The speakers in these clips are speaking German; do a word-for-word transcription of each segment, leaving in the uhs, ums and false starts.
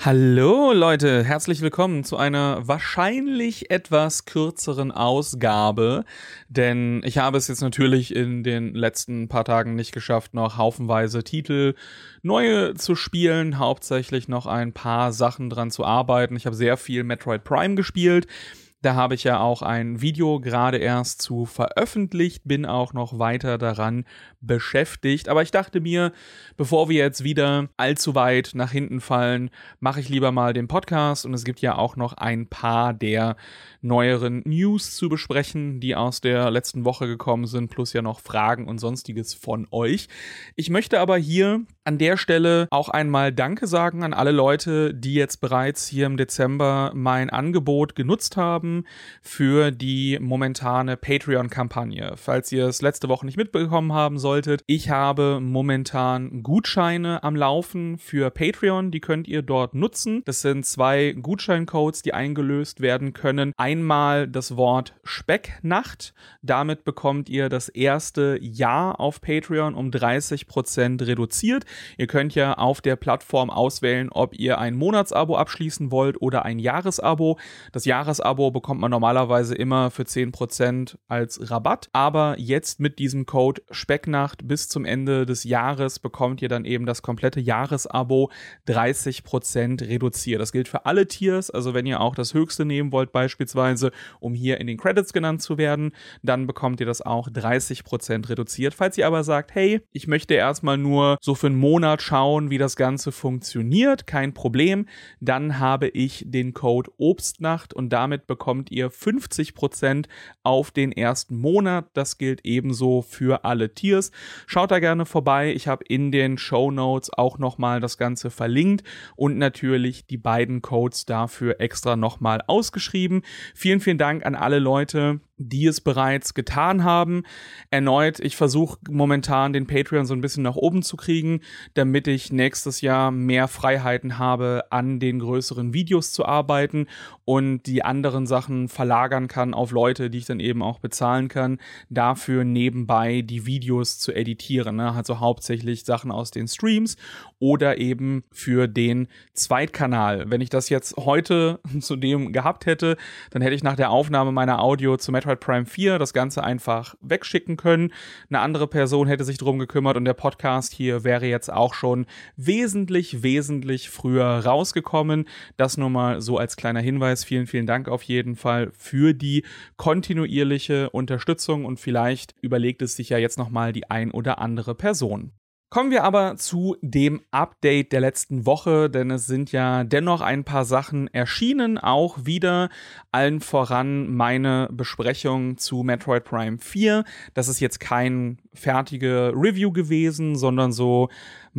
Hallo Leute, herzlich willkommen zu einer wahrscheinlich etwas kürzeren Ausgabe, denn ich habe es jetzt natürlich in den letzten paar Tagen nicht geschafft, noch haufenweise Titel neue zu spielen, hauptsächlich noch ein paar Sachen dran zu arbeiten. Ich habe sehr viel Metroid Prime gespielt. Da habe ich ja auch ein Video gerade erst zu veröffentlicht, bin auch noch weiter daran beschäftigt. Aber ich dachte mir, bevor wir jetzt wieder allzu weit nach hinten fallen, mache ich lieber mal den Podcast. Und es gibt ja auch noch ein paar der neueren News zu besprechen, die aus der letzten Woche gekommen sind, plus ja noch Fragen und Sonstiges von euch. Ich möchte aber hier an der Stelle auch einmal Danke sagen an alle Leute, die jetzt bereits hier im Dezember mein Angebot genutzt haben für die momentane Patreon-Kampagne. Falls ihr es letzte Woche nicht mitbekommen haben solltet, ich habe momentan Gutscheine am Laufen für Patreon, die könnt ihr dort nutzen. Das sind zwei Gutscheincodes, die eingelöst werden können. Einmal das Wort Specknacht, damit bekommt ihr das erste Jahr auf Patreon um dreißig Prozent reduziert. Ihr könnt ja auf der Plattform auswählen, ob ihr ein Monatsabo abschließen wollt oder ein Jahresabo. Das Jahresabo bekommt man normalerweise immer für zehn Prozent als Rabatt, aber jetzt mit diesem Code Specknacht bis zum Ende des Jahres bekommt ihr dann eben das komplette Jahresabo dreißig Prozent reduziert. Das gilt für alle Tiers, also wenn ihr auch das höchste nehmen wollt beispielsweise, um hier in den Credits genannt zu werden, dann bekommt ihr das auch dreißig Prozent reduziert. Falls ihr aber sagt, hey, ich möchte erstmal nur so für einen Monat schauen, wie das Ganze funktioniert, kein Problem, dann habe ich den Code Obstnacht und damit bekommt ihr fünfzig Prozent auf den ersten Monat. Das gilt ebenso für alle Tiers. Schaut da gerne vorbei. Ich habe in den Shownotes auch nochmal das Ganze verlinkt und natürlich die beiden Codes dafür extra nochmal ausgeschrieben. Vielen, vielen Dank an alle Leute, die es bereits getan haben. Erneut, ich versuche momentan den Patreon so ein bisschen nach oben zu kriegen, damit ich nächstes Jahr mehr Freiheiten habe, an den größeren Videos zu arbeiten und die anderen Sachen verlagern kann auf Leute, die ich dann eben auch bezahlen kann, dafür nebenbei die Videos zu editieren, ne? Also hauptsächlich Sachen aus den Streams oder eben für den Zweitkanal. Wenn ich das jetzt heute zudem gehabt hätte, dann hätte ich nach der Aufnahme meiner Audio zu Metroid Prime vier das Ganze einfach wegschicken können. Eine andere Person hätte sich drum gekümmert und der Podcast hier wäre jetzt auch schon wesentlich, wesentlich früher rausgekommen. Das nur mal so als kleiner Hinweis. Vielen, vielen Dank auf jeden Fall für die kontinuierliche Unterstützung und vielleicht überlegt es sich ja jetzt nochmal die ein oder andere Person. Kommen wir aber zu dem Update der letzten Woche, denn es sind ja dennoch ein paar Sachen erschienen, auch wieder allen voran meine Besprechung zu Metroid Prime vier. Das ist jetzt kein fertige Review gewesen, sondern so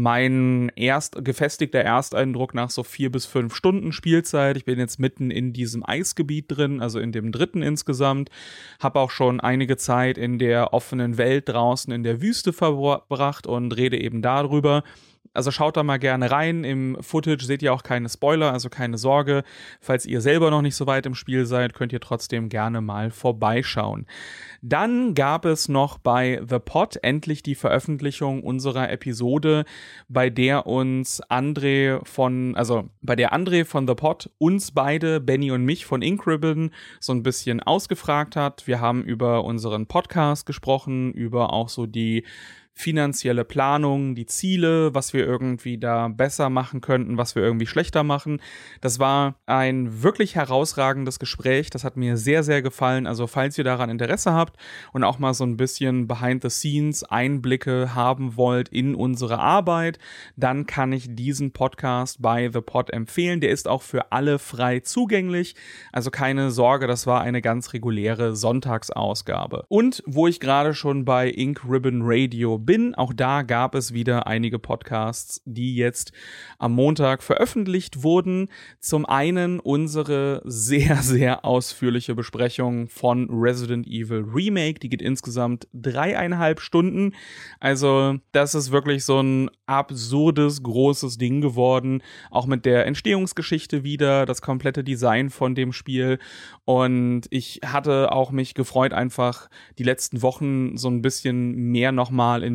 mein erst gefestigter Ersteindruck nach so vier bis fünf Stunden Spielzeit. Ich bin jetzt mitten in diesem Eisgebiet drin, also in dem dritten insgesamt. Habe auch schon einige Zeit in der offenen Welt draußen in der Wüste verbracht und rede eben darüber. Also schaut da mal gerne rein. Im Footage seht ihr auch keine Spoiler, also keine Sorge. Falls ihr selber noch nicht so weit im Spiel seid, könnt ihr trotzdem gerne mal vorbeischauen. Dann gab es noch bei The Pod endlich die Veröffentlichung unserer Episode, bei der uns André von, also bei der André von The Pod uns beide, Benny und mich von Inkribbon, so ein bisschen ausgefragt hat. Wir haben über unseren Podcast gesprochen, über auch so die finanzielle Planung, die Ziele, was wir irgendwie da besser machen könnten, was wir irgendwie schlechter machen. Das war ein wirklich herausragendes Gespräch. Das hat mir sehr, sehr gefallen. Also falls ihr daran Interesse habt und auch mal so ein bisschen Behind-the-Scenes-Einblicke haben wollt in unsere Arbeit, dann kann ich diesen Podcast bei The Pod empfehlen. Der ist auch für alle frei zugänglich. Also keine Sorge, das war eine ganz reguläre Sonntagsausgabe. Und wo ich gerade schon bei Inkribbon Radio bin, auch da gab es wieder einige Podcasts, die jetzt am Montag veröffentlicht wurden. Zum einen unsere sehr, sehr ausführliche Besprechung von Resident Evil Remake. Die geht insgesamt dreieinhalb Stunden. Also das ist wirklich so ein absurdes, großes Ding geworden. Auch mit der Entstehungsgeschichte wieder, das komplette Design von dem Spiel. Und ich hatte auch mich gefreut, einfach die letzten Wochen so ein bisschen mehr nochmal in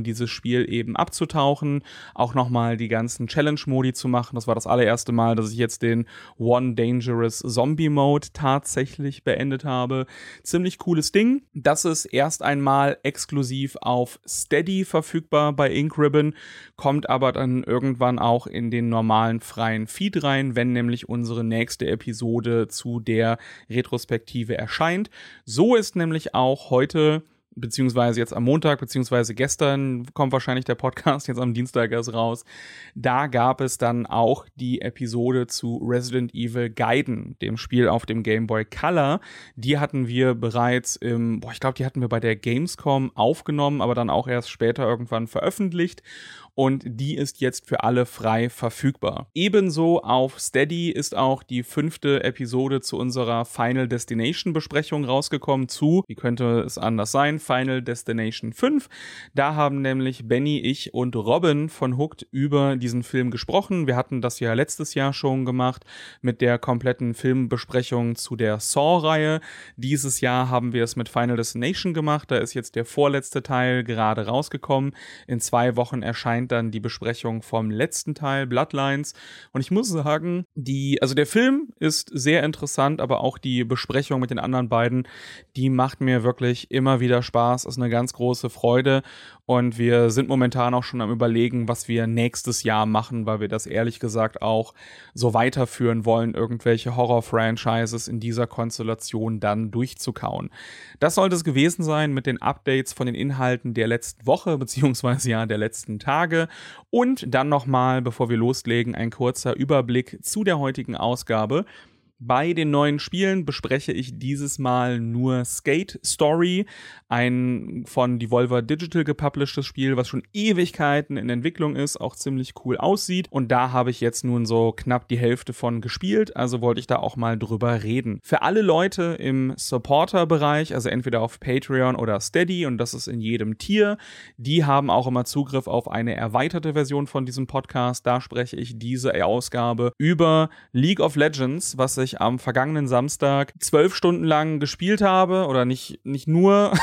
in dieses Spiel eben abzutauchen, auch nochmal die ganzen Challenge-Modi zu machen. Das war das allererste Mal, dass ich jetzt den One Dangerous Zombie Mode tatsächlich beendet habe. Ziemlich cooles Ding. Das ist erst einmal exklusiv auf Steady verfügbar bei Ink Ribbon, kommt aber dann irgendwann auch in den normalen freien Feed rein, wenn nämlich unsere nächste Episode zu der Retrospektive erscheint. So ist nämlich auch heute, beziehungsweise jetzt am Montag, beziehungsweise gestern kommt wahrscheinlich der Podcast, jetzt am Dienstag erst raus. Da gab es dann auch die Episode zu Resident Evil Gaiden, dem Spiel auf dem Game Boy Color. Die hatten wir bereits im, boah, ich glaube, die hatten wir bei der Gamescom aufgenommen, aber dann auch erst später irgendwann veröffentlicht. Und die ist jetzt für alle frei verfügbar. Ebenso auf Steady ist auch die fünfte Episode zu unserer Final Destination Besprechung rausgekommen zu, wie könnte es anders sein, Final Destination fünf. Da haben nämlich Benny, ich und Robin von Hooked über diesen Film gesprochen. Wir hatten das ja letztes Jahr schon gemacht mit der kompletten Filmbesprechung zu der Saw-Reihe. Dieses Jahr haben wir es mit Final Destination gemacht. Da ist jetzt der vorletzte Teil gerade rausgekommen. In zwei Wochen erscheint dann die Besprechung vom letzten Teil, Bloodlines. Und ich muss sagen, die, also der Film ist sehr interessant, aber auch die Besprechung mit den anderen beiden, die macht mir wirklich immer wieder Spaß, ist eine ganz große Freude. Und wir sind momentan auch schon am Überlegen, was wir nächstes Jahr machen, weil wir das ehrlich gesagt auch so weiterführen wollen, irgendwelche Horror-Franchises in dieser Konstellation dann durchzukauen. Das sollte es gewesen sein mit den Updates von den Inhalten der letzten Woche, beziehungsweise ja der letzten Tage. Und dann nochmal, bevor wir loslegen, ein kurzer Überblick zu der heutigen Ausgabe. Bei den neuen Spielen bespreche ich dieses Mal nur Skate Story, ein von Devolver Digital gepublishtes Spiel, was schon Ewigkeiten in Entwicklung ist, auch ziemlich cool aussieht. Und da habe ich jetzt nun so knapp die Hälfte von gespielt, also wollte ich da auch mal drüber reden. Für alle Leute im Supporter-Bereich, also entweder auf Patreon oder Steady, und das ist in jedem Tier, die haben auch immer Zugriff auf eine erweiterte Version von diesem Podcast. Da spreche ich diese Ausgabe über League of Legends, was ich am vergangenen Samstag zwölf Stunden lang gespielt habe, oder nicht, nicht nur.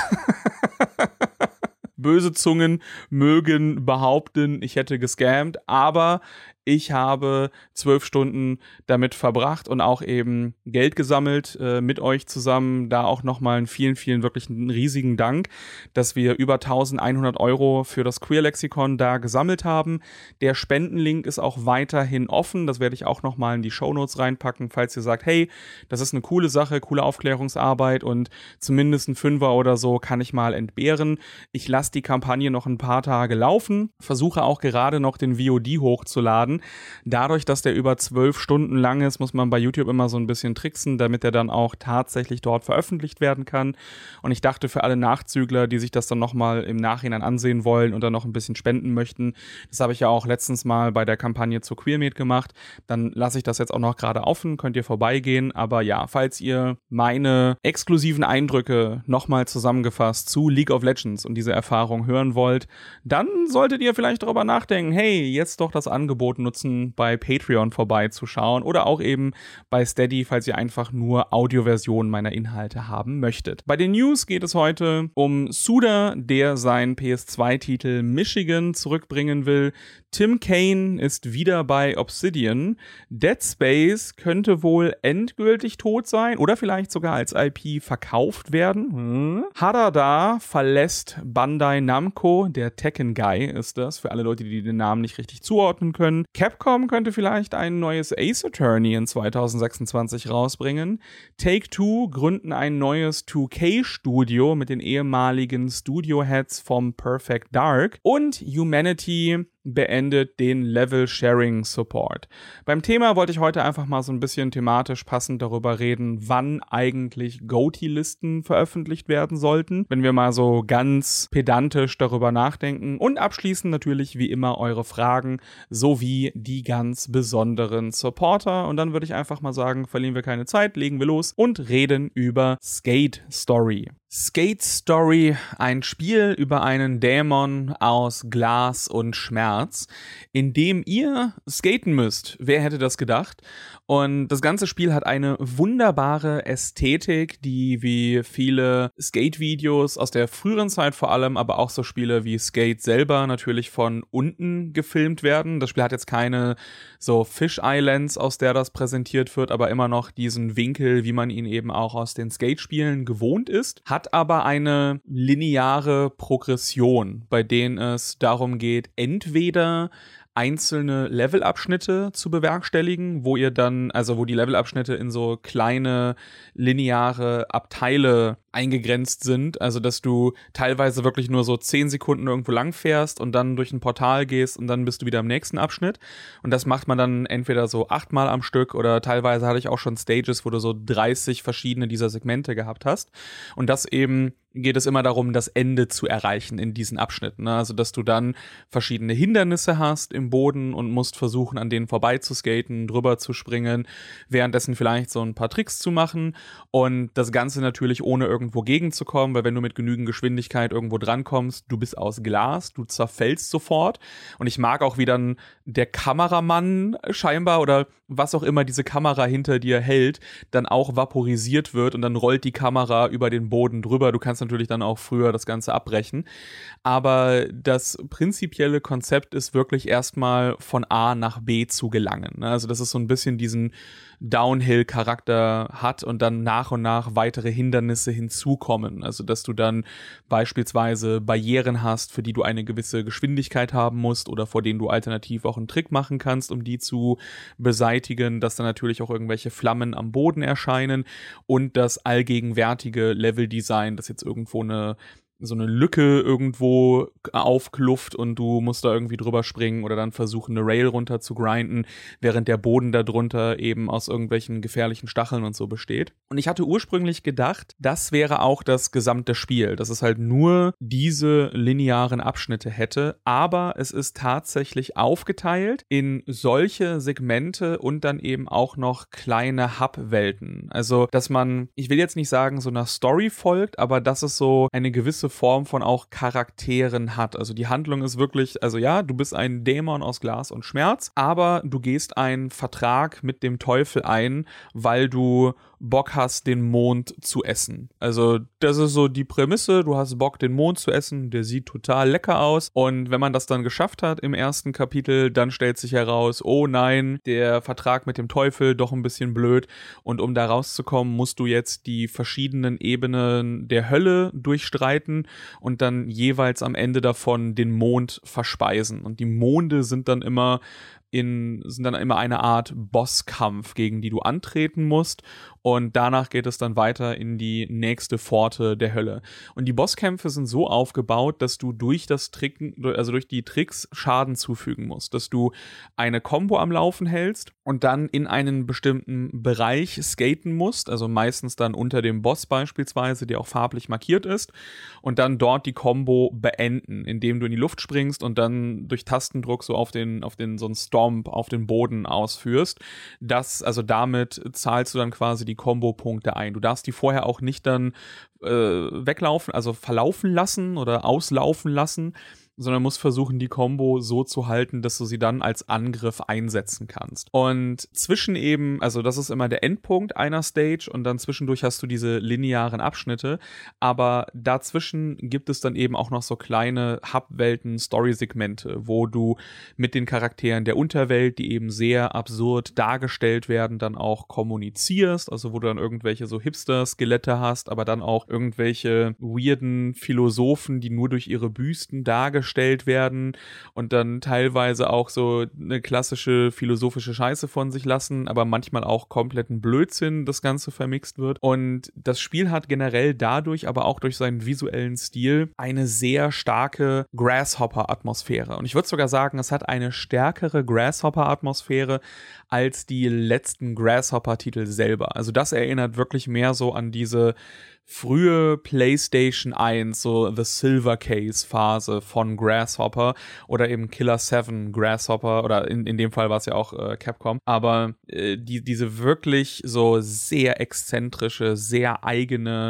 Böse Zungen mögen behaupten, ich hätte gescammt, aber ich habe zwölf Stunden damit verbracht und auch eben Geld gesammelt äh, mit euch zusammen. Da auch nochmal einen vielen, vielen, wirklich einen riesigen Dank, dass wir über eintausendeinhundert Euro für das Queer-Lexikon da gesammelt haben. Der Spendenlink ist auch weiterhin offen. Das werde ich auch nochmal in die Shownotes reinpacken, falls ihr sagt, hey, das ist eine coole Sache, coole Aufklärungsarbeit und zumindest ein Fünfer oder so kann ich mal entbehren. Ich lasse die Kampagne noch ein paar Tage laufen, versuche auch gerade noch den V O D hochzuladen. Dadurch, dass der über zwölf Stunden lang ist, muss man bei YouTube immer so ein bisschen tricksen, damit er dann auch tatsächlich dort veröffentlicht werden kann. Und ich dachte, für alle Nachzügler, die sich das dann nochmal im Nachhinein ansehen wollen und dann noch ein bisschen spenden möchten, das habe ich ja auch letztens mal bei der Kampagne zu Queermate gemacht, dann lasse ich das jetzt auch noch gerade offen, könnt ihr vorbeigehen. Aber ja, falls ihr meine exklusiven Eindrücke nochmal zusammengefasst zu League of Legends und diese Erfahrung hören wollt, dann solltet ihr vielleicht darüber nachdenken, hey, jetzt doch das Angebot nutzen, bei Patreon vorbeizuschauen oder auch eben bei Steady, falls ihr einfach nur Audioversionen meiner Inhalte haben möchtet. Bei den News geht es heute um Suda, der seinen P S zwei Titel Michigan zurückbringen will. Tim Kane ist wieder bei Obsidian. Dead Space könnte wohl endgültig tot sein oder vielleicht sogar als I P verkauft werden. Hm. Harada verlässt Bandai Namco, der Tekken Guy ist das, für alle Leute, die den Namen nicht richtig zuordnen können. Capcom könnte vielleicht ein neues Ace Attorney in zweitausendsechsundzwanzig rausbringen. Take-Two gründen ein neues zwei K-Studio mit den ehemaligen Studio-Heads vom Perfect Dark. Und Humanity beendet den Level-Sharing-Support. Beim Thema wollte ich heute einfach mal so ein bisschen thematisch passend darüber reden, wann eigentlich G O T Y-Listen veröffentlicht werden sollten, wenn wir mal so ganz pedantisch darüber nachdenken. Und abschließend natürlich wie immer eure Fragen sowie die ganz besonderen Supporter. Und dann würde ich einfach mal sagen, verlieren wir keine Zeit, legen wir los und reden über Skate Story. Skate Story, ein Spiel über einen Dämon aus Glas und Schmerz, in dem ihr skaten müsst. Wer hätte das gedacht? Und das ganze Spiel hat eine wunderbare Ästhetik, die wie viele Skate-Videos aus der früheren Zeit vor allem, aber auch so Spiele wie Skate selber natürlich von unten gefilmt werden. Das Spiel hat jetzt keine so Fish Islands, aus der das präsentiert wird, aber immer noch diesen Winkel, wie man ihn eben auch aus den Skate-Spielen gewohnt ist. Hat aber eine lineare Progression, bei denen es darum geht, entweder einzelne Levelabschnitte zu bewerkstelligen, wo ihr dann, also wo die Levelabschnitte in so kleine lineare Abteile eingegrenzt sind, also dass du teilweise wirklich nur so zehn Sekunden irgendwo lang fährst und dann durch ein Portal gehst und dann bist du wieder im nächsten Abschnitt und das macht man dann entweder so achtmal am Stück oder teilweise hatte ich auch schon Stages, wo du so dreißig verschiedene dieser Segmente gehabt hast und das eben geht es immer darum, das Ende zu erreichen in diesen Abschnitten, ne? Also dass du dann verschiedene Hindernisse hast im Boden und musst versuchen, an denen vorbei zu skaten, drüber zu springen, währenddessen vielleicht so ein paar Tricks zu machen und das Ganze natürlich ohne irgendwo gegenzukommen, weil wenn du mit genügend Geschwindigkeit irgendwo drankommst, du bist aus Glas, du zerfällst sofort und ich mag auch, wie dann der Kameramann scheinbar oder was auch immer diese Kamera hinter dir hält, dann auch vaporisiert wird und dann rollt die Kamera über den Boden drüber. Du kannst natürlich dann auch früher das Ganze abbrechen. Aber das prinzipielle Konzept ist wirklich erstmal von A nach B zu gelangen. Also dass es so ein bisschen diesen Downhill-Charakter hat und dann nach und nach weitere Hindernisse hinzukommen. Also dass du dann beispielsweise Barrieren hast, für die du eine gewisse Geschwindigkeit haben musst oder vor denen du alternativ auch einen Trick machen kannst, um die zu beseitigen, dass dann natürlich auch irgendwelche Flammen am Boden erscheinen und das allgegenwärtige Leveldesign, das jetzt irgendwo eine so eine Lücke irgendwo aufklufft und du musst da irgendwie drüber springen oder dann versuchen, eine Rail runter zu grinden, während der Boden darunter eben aus irgendwelchen gefährlichen Stacheln und so besteht. Und ich hatte ursprünglich gedacht, das wäre auch das gesamte Spiel, dass es halt nur diese linearen Abschnitte hätte, aber es ist tatsächlich aufgeteilt in solche Segmente und dann eben auch noch kleine Hub-Welten. Also, dass man, ich will jetzt nicht sagen, so einer Story folgt, aber dass es so eine gewisse Form von auch Charakteren hat. Also die Handlung ist wirklich, also ja, du bist ein Dämon aus Glas und Schmerz, aber du gehst einen Vertrag mit dem Teufel ein, weil du Bock hast, den Mond zu essen. Also das ist so die Prämisse, du hast Bock, den Mond zu essen, der sieht total lecker aus und wenn man das dann geschafft hat im ersten Kapitel, dann stellt sich heraus, oh nein, der Vertrag mit dem Teufel, doch ein bisschen blöd und um da rauszukommen, musst du jetzt die verschiedenen Ebenen der Hölle durchstreiten und dann jeweils am Ende davon den Mond verspeisen und die Monde sind dann immer In, sind dann immer eine Art Bosskampf, gegen die du antreten musst und danach geht es dann weiter in die nächste Pforte der Hölle. Und die Bosskämpfe sind so aufgebaut, dass du durch das Tricken, also durch die Tricks Schaden zufügen musst, dass du eine Combo am Laufen hältst und dann in einen bestimmten Bereich skaten musst, also meistens dann unter dem Boss beispielsweise, der auch farblich markiert ist und dann dort die Combo beenden, indem du in die Luft springst und dann durch Tastendruck so auf den, auf den so einen Stomp auf den Boden ausführst. Das, also damit zahlst du dann quasi die Combo-Punkte ein. Du darfst die vorher auch nicht dann äh, weglaufen, also verlaufen lassen oder auslaufen lassen, sondern musst versuchen, die Combo so zu halten, dass du sie dann als Angriff einsetzen kannst. Und zwischen eben, also das ist immer der Endpunkt einer Stage und dann zwischendurch hast du diese linearen Abschnitte, aber dazwischen gibt es dann eben auch noch so kleine Hub-Welten, Story-Segmente, wo du mit den Charakteren der Unterwelt, die eben sehr absurd dargestellt werden, dann auch kommunizierst, also wo du dann irgendwelche so Hipster-Skelette hast, aber dann auch irgendwelche weirden Philosophen, die nur durch ihre Büsten dargestellt werden und dann teilweise auch so eine klassische philosophische Scheiße von sich lassen, aber manchmal auch kompletten Blödsinn das Ganze vermixt wird. Und das Spiel hat generell dadurch, aber auch durch seinen visuellen Stil, eine sehr starke Grasshopper-Atmosphäre. Und ich würde sogar sagen, es hat eine stärkere Grasshopper-Atmosphäre als die letzten Grasshopper-Titel selber. Also das erinnert wirklich mehr so an diese frühe PlayStation eins, so The Silver Case Phase von Grasshopper oder eben Killer seven Grasshopper oder in, in dem Fall war es ja auch äh, Capcom, aber äh, die, diese wirklich so sehr exzentrische, sehr eigene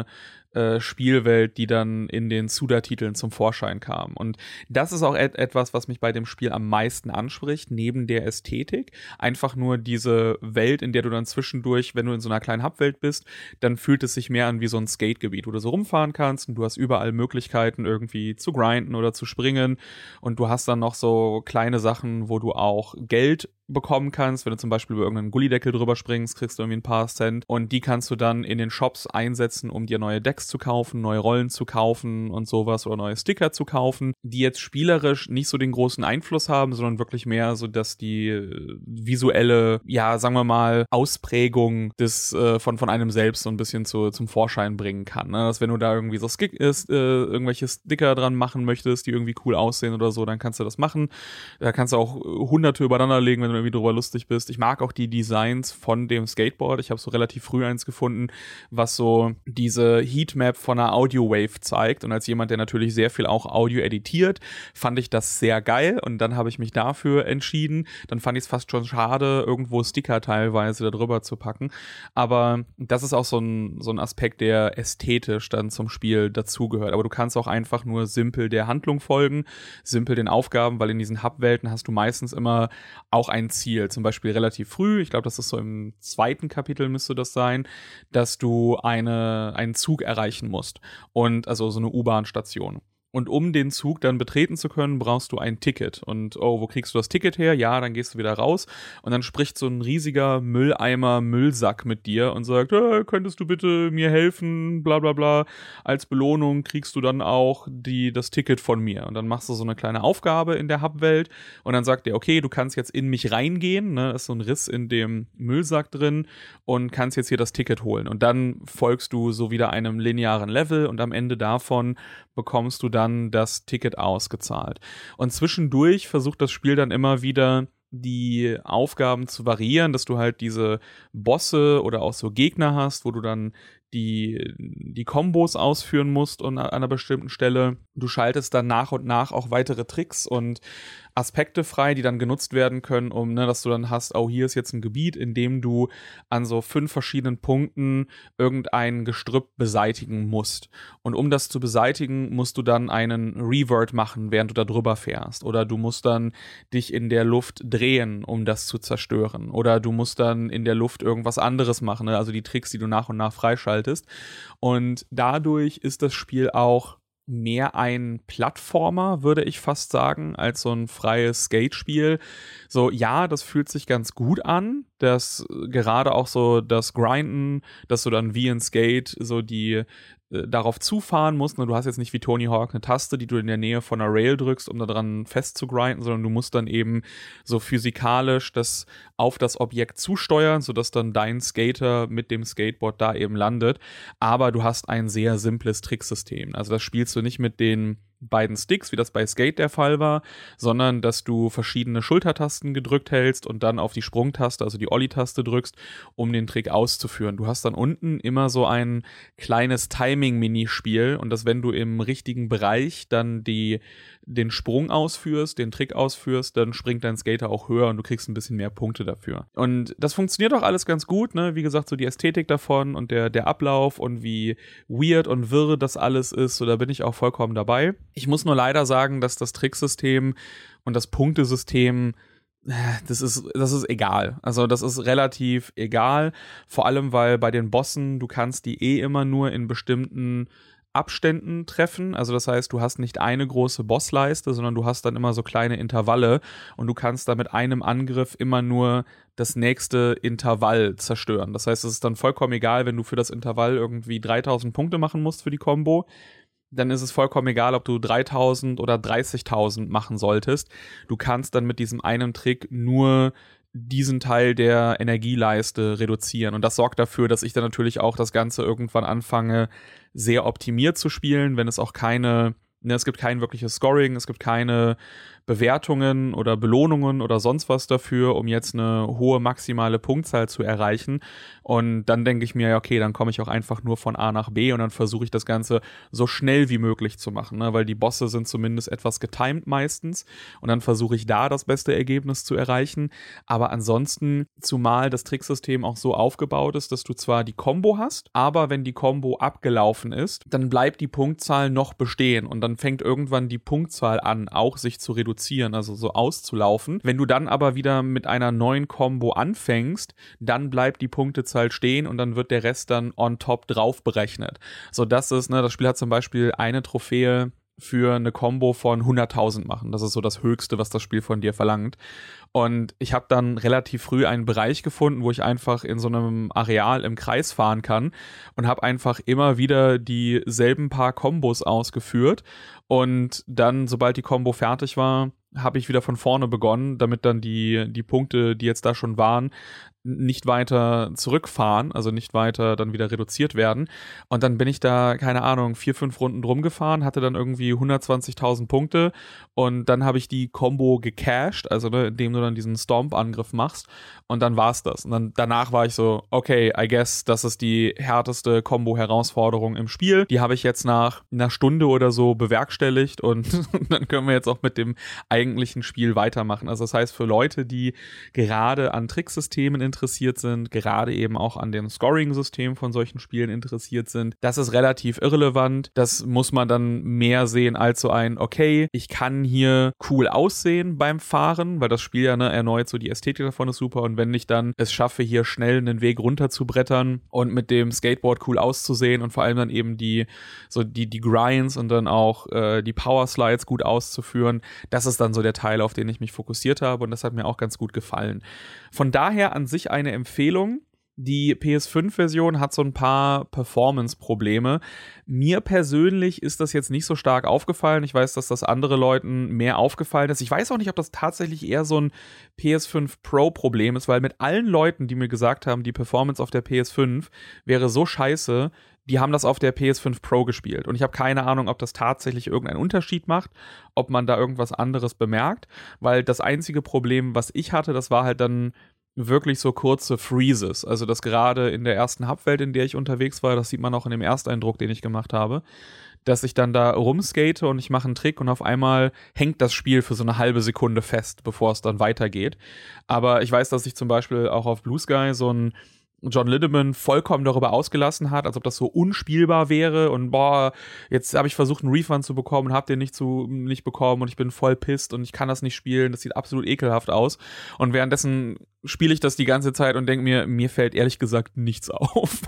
äh, Spielwelt, die dann in den Suda-Titeln zum Vorschein kam. Und das ist auch et- etwas, was mich bei dem Spiel am meisten anspricht, neben der Ästhetik. Einfach nur diese Welt, in der du dann zwischendurch, wenn du in so einer kleinen Hubwelt bist, dann fühlt es sich mehr an wie so ein Skategebiet, wo du so rumfahren kannst und du hast überall Möglichkeiten irgendwie zu grinden oder zu springen und du hast dann noch so kleine Sachen, wo du auch Geld bekommen kannst. Wenn du zum Beispiel über irgendeinen Gullideckel drüber springst, kriegst du irgendwie ein paar Cent und die kannst du dann in den Shops einsetzen, um dir neue Decks zu kaufen, neue Rollen zu kaufen und sowas oder neue Sticker zu kaufen, die jetzt spielerisch nicht so den großen Einfluss haben, sondern wirklich mehr so, dass die äh, visuelle, ja, sagen wir mal, Ausprägung des äh, von, von einem selbst so ein bisschen zu, zum Vorschein bringen kann. Ne? Dass wenn du da irgendwie so Skick ist, äh, irgendwelche Sticker dran machen möchtest, die irgendwie cool aussehen oder so, dann kannst du das machen. Da kannst du auch hunderte übereinander legen, wenn du irgendwie drüber lustig bist. Ich mag auch die Designs von dem Skateboard. Ich habe so relativ früh eins gefunden, was so diese Heatmap von einer Audio-Wave zeigt. Und als jemand, der natürlich sehr viel auch Audio editiert, fand ich das sehr geil. Und dann habe ich mich dafür entschieden. Dann fand ich es fast schon schade, irgendwo Sticker teilweise da drüber zu packen. Aber das ist auch so ein, so ein Aspekt, der ästhetisch dann zum Spiel dazugehört. Aber du kannst auch einfach nur simpel der Handlung folgen, simpel den Aufgaben, weil in diesen Hub-Welten hast du meistens immer auch ein Ziel, zum Beispiel relativ früh, ich glaube, das ist so im zweiten Kapitel müsste das sein, dass du eine, einen Zug erreichen musst und also so eine U-Bahn-Station. Und um den Zug dann betreten zu können, brauchst du ein Ticket. Und oh, wo kriegst du das Ticket her? Ja, dann gehst du wieder raus. Und dann spricht so ein riesiger Mülleimer Müllsack mit dir und sagt, äh, könntest du bitte mir helfen? Bla bla bla. Als Belohnung kriegst du dann auch die, das Ticket von mir. Und dann machst du so eine kleine Aufgabe in der Hub-Welt. Und dann sagt er, okay, du kannst jetzt in mich reingehen. Ne? Ist so ein Riss in dem Müllsack drin. Und kannst jetzt hier das Ticket holen. Und dann folgst du so wieder einem linearen Level. Und am Ende davon bekommst du dann das Ticket ausgezahlt. Und zwischendurch versucht das Spiel dann immer wieder die Aufgaben zu variieren, dass du halt diese Bosse oder auch so Gegner hast, wo du dann die, die Kombos ausführen musst und an einer bestimmten Stelle. Du schaltest dann nach und nach auch weitere Tricks und Aspekte frei, die dann genutzt werden können, um, ne, dass du dann hast, oh, hier ist jetzt ein Gebiet, in dem du an so fünf verschiedenen Punkten irgendein Gestrüpp beseitigen musst. Und um das zu beseitigen, musst du dann einen Revert machen, während du da drüber fährst. Oder du musst dann dich in der Luft drehen, um das zu zerstören. Oder du musst dann in der Luft irgendwas anderes machen, ne? Also die Tricks, die du nach und nach freischaltest. Und dadurch ist das Spiel auch mehr ein Plattformer, würde ich fast sagen, als so ein freies Skate-Spiel. So, ja, das fühlt sich ganz gut an, dass gerade auch so das Grinden, dass du dann wie in Skate so die äh, darauf zufahren musst. Ne? Du hast jetzt nicht wie Tony Hawk eine Taste, die du in der Nähe von einer Rail drückst, um da dran fest zu grinden, sondern du musst dann eben so physikalisch das auf das Objekt zusteuern, sodass dann dein Skater mit dem Skateboard da eben landet. Aber du hast ein sehr simples Tricksystem. Also das spielst du nicht mit den beiden Sticks, wie das bei Skate der Fall war, sondern dass du verschiedene Schultertasten gedrückt hältst und dann auf die Sprungtaste, also die Ollie-Taste drückst, um den Trick auszuführen. Du hast dann unten immer so ein kleines Timing-Minispiel und dass, wenn du im richtigen Bereich dann die, den Sprung ausführst, den Trick ausführst, dann springt dein Skater auch höher und du kriegst ein bisschen mehr Punkte dafür. Und das funktioniert auch alles ganz gut, ne? Wie gesagt, so die Ästhetik davon und der, der Ablauf und wie weird und wirr das alles ist, so da bin ich auch vollkommen dabei. Ich muss nur leider sagen, dass das Tricksystem und das Punktesystem, das ist, das ist egal. Also das ist relativ egal, vor allem, weil bei den Bossen, du kannst die eh immer nur in bestimmten Abständen treffen, also das heißt, du hast nicht eine große Bossleiste, sondern du hast dann immer so kleine Intervalle und du kannst da mit einem Angriff immer nur das nächste Intervall zerstören. Das heißt, es ist dann vollkommen egal, wenn du für das Intervall irgendwie dreitausend Punkte machen musst für die Combo, dann ist es vollkommen egal, ob du dreitausend oder dreißigtausend machen solltest. Du kannst dann mit diesem einen Trick nur diesen Teil der Energieleiste reduzieren. Und das sorgt dafür, dass ich dann natürlich auch das Ganze irgendwann anfange, sehr optimiert zu spielen, wenn es auch keine, ne, es gibt kein wirkliches Scoring, es gibt keine Bewertungen oder Belohnungen oder sonst was dafür, um jetzt eine hohe maximale Punktzahl zu erreichen. Und dann denke ich mir, ja, okay, dann komme ich auch einfach nur von A nach B und dann versuche ich das Ganze so schnell wie möglich zu machen, ne? Weil die Bosse sind zumindest etwas getimed meistens und dann versuche ich da das beste Ergebnis zu erreichen. Aber ansonsten, zumal das Tricksystem auch so aufgebaut ist, dass du zwar die Combo hast, aber wenn die Combo abgelaufen ist, dann bleibt die Punktzahl noch bestehen und dann fängt irgendwann die Punktzahl an, auch sich zu reduzieren, also so auszulaufen. Wenn du dann aber wieder mit einer neuen Combo anfängst, dann bleibt die Punktezahl stehen und dann wird der Rest dann on top drauf berechnet. So, das ist, ne, das Spiel hat zum Beispiel eine Trophäe für eine Combo von hunderttausend machen. Das ist so das Höchste, was das Spiel von dir verlangt. Und ich habe dann relativ früh einen Bereich gefunden, wo ich einfach in so einem Areal im Kreis fahren kann und habe einfach immer wieder dieselben paar Kombos ausgeführt. Und dann, sobald die Combo fertig war, habe ich wieder von vorne begonnen, damit dann die, die Punkte, die jetzt da schon waren, nicht weiter zurückfahren, also nicht weiter dann wieder reduziert werden. Und dann bin ich da, keine Ahnung, vier, fünf Runden drum gefahren, hatte dann irgendwie hundertzwanzigtausend Punkte und dann habe ich die Combo gecached, also ne, indem du dann diesen Stomp-Angriff machst und dann war's das. Und dann danach war ich so, okay, I guess, das ist die härteste Combo-Herausforderung im Spiel. Die habe ich jetzt nach einer Stunde oder so bewerkstelligt und dann können wir jetzt auch mit dem eigentlichen Spiel weitermachen. Also das heißt, für Leute, die gerade an Tricksystemen interessiert sind, gerade eben auch an dem Scoring-System von solchen Spielen interessiert sind, das ist relativ irrelevant. Das muss man dann mehr sehen als so ein, okay, ich kann hier cool aussehen beim Fahren, weil das Spiel ja ne, erneut so die Ästhetik davon ist super und wenn ich dann es schaffe, hier schnell einen Weg runter zu brettern und mit dem Skateboard cool auszusehen und vor allem dann eben die so die, die Grinds und dann auch äh, die Power Slides gut auszuführen, das ist dann so der Teil, auf den ich mich fokussiert habe und das hat mir auch ganz gut gefallen. Von daher an sich eine Empfehlung. Die P S fünf Version hat so ein paar Performance-Probleme. Mir persönlich ist das jetzt nicht so stark aufgefallen. Ich weiß, dass das andere Leuten mehr aufgefallen ist. Ich weiß auch nicht, ob das tatsächlich eher so ein P S fünf Pro-Problem ist, weil mit allen Leuten, die mir gesagt haben, die Performance auf der P S fünf wäre so scheiße, die haben das auf der P S fünf Pro gespielt. Und ich habe keine Ahnung, ob das tatsächlich irgendeinen Unterschied macht, ob man da irgendwas anderes bemerkt, weil das einzige Problem, was ich hatte, das war halt dann wirklich so kurze Freezes. Also das gerade in der ersten Hubwelt, in der ich unterwegs war, das sieht man auch in dem Ersteindruck, den ich gemacht habe, dass ich dann da rumskate und ich mache einen Trick und auf einmal hängt das Spiel für so eine halbe Sekunde fest, bevor es dann weitergeht. Aber ich weiß, dass ich zum Beispiel auch auf Blue Sky so ein John Lindemann vollkommen darüber ausgelassen hat, als ob das so unspielbar wäre und boah, jetzt habe ich versucht, einen Refund zu bekommen und habe den nicht, zu, nicht bekommen und ich bin voll pisst und ich kann das nicht spielen, das sieht absolut ekelhaft aus und währenddessen spiele ich das die ganze Zeit und denke mir, mir fällt ehrlich gesagt nichts auf.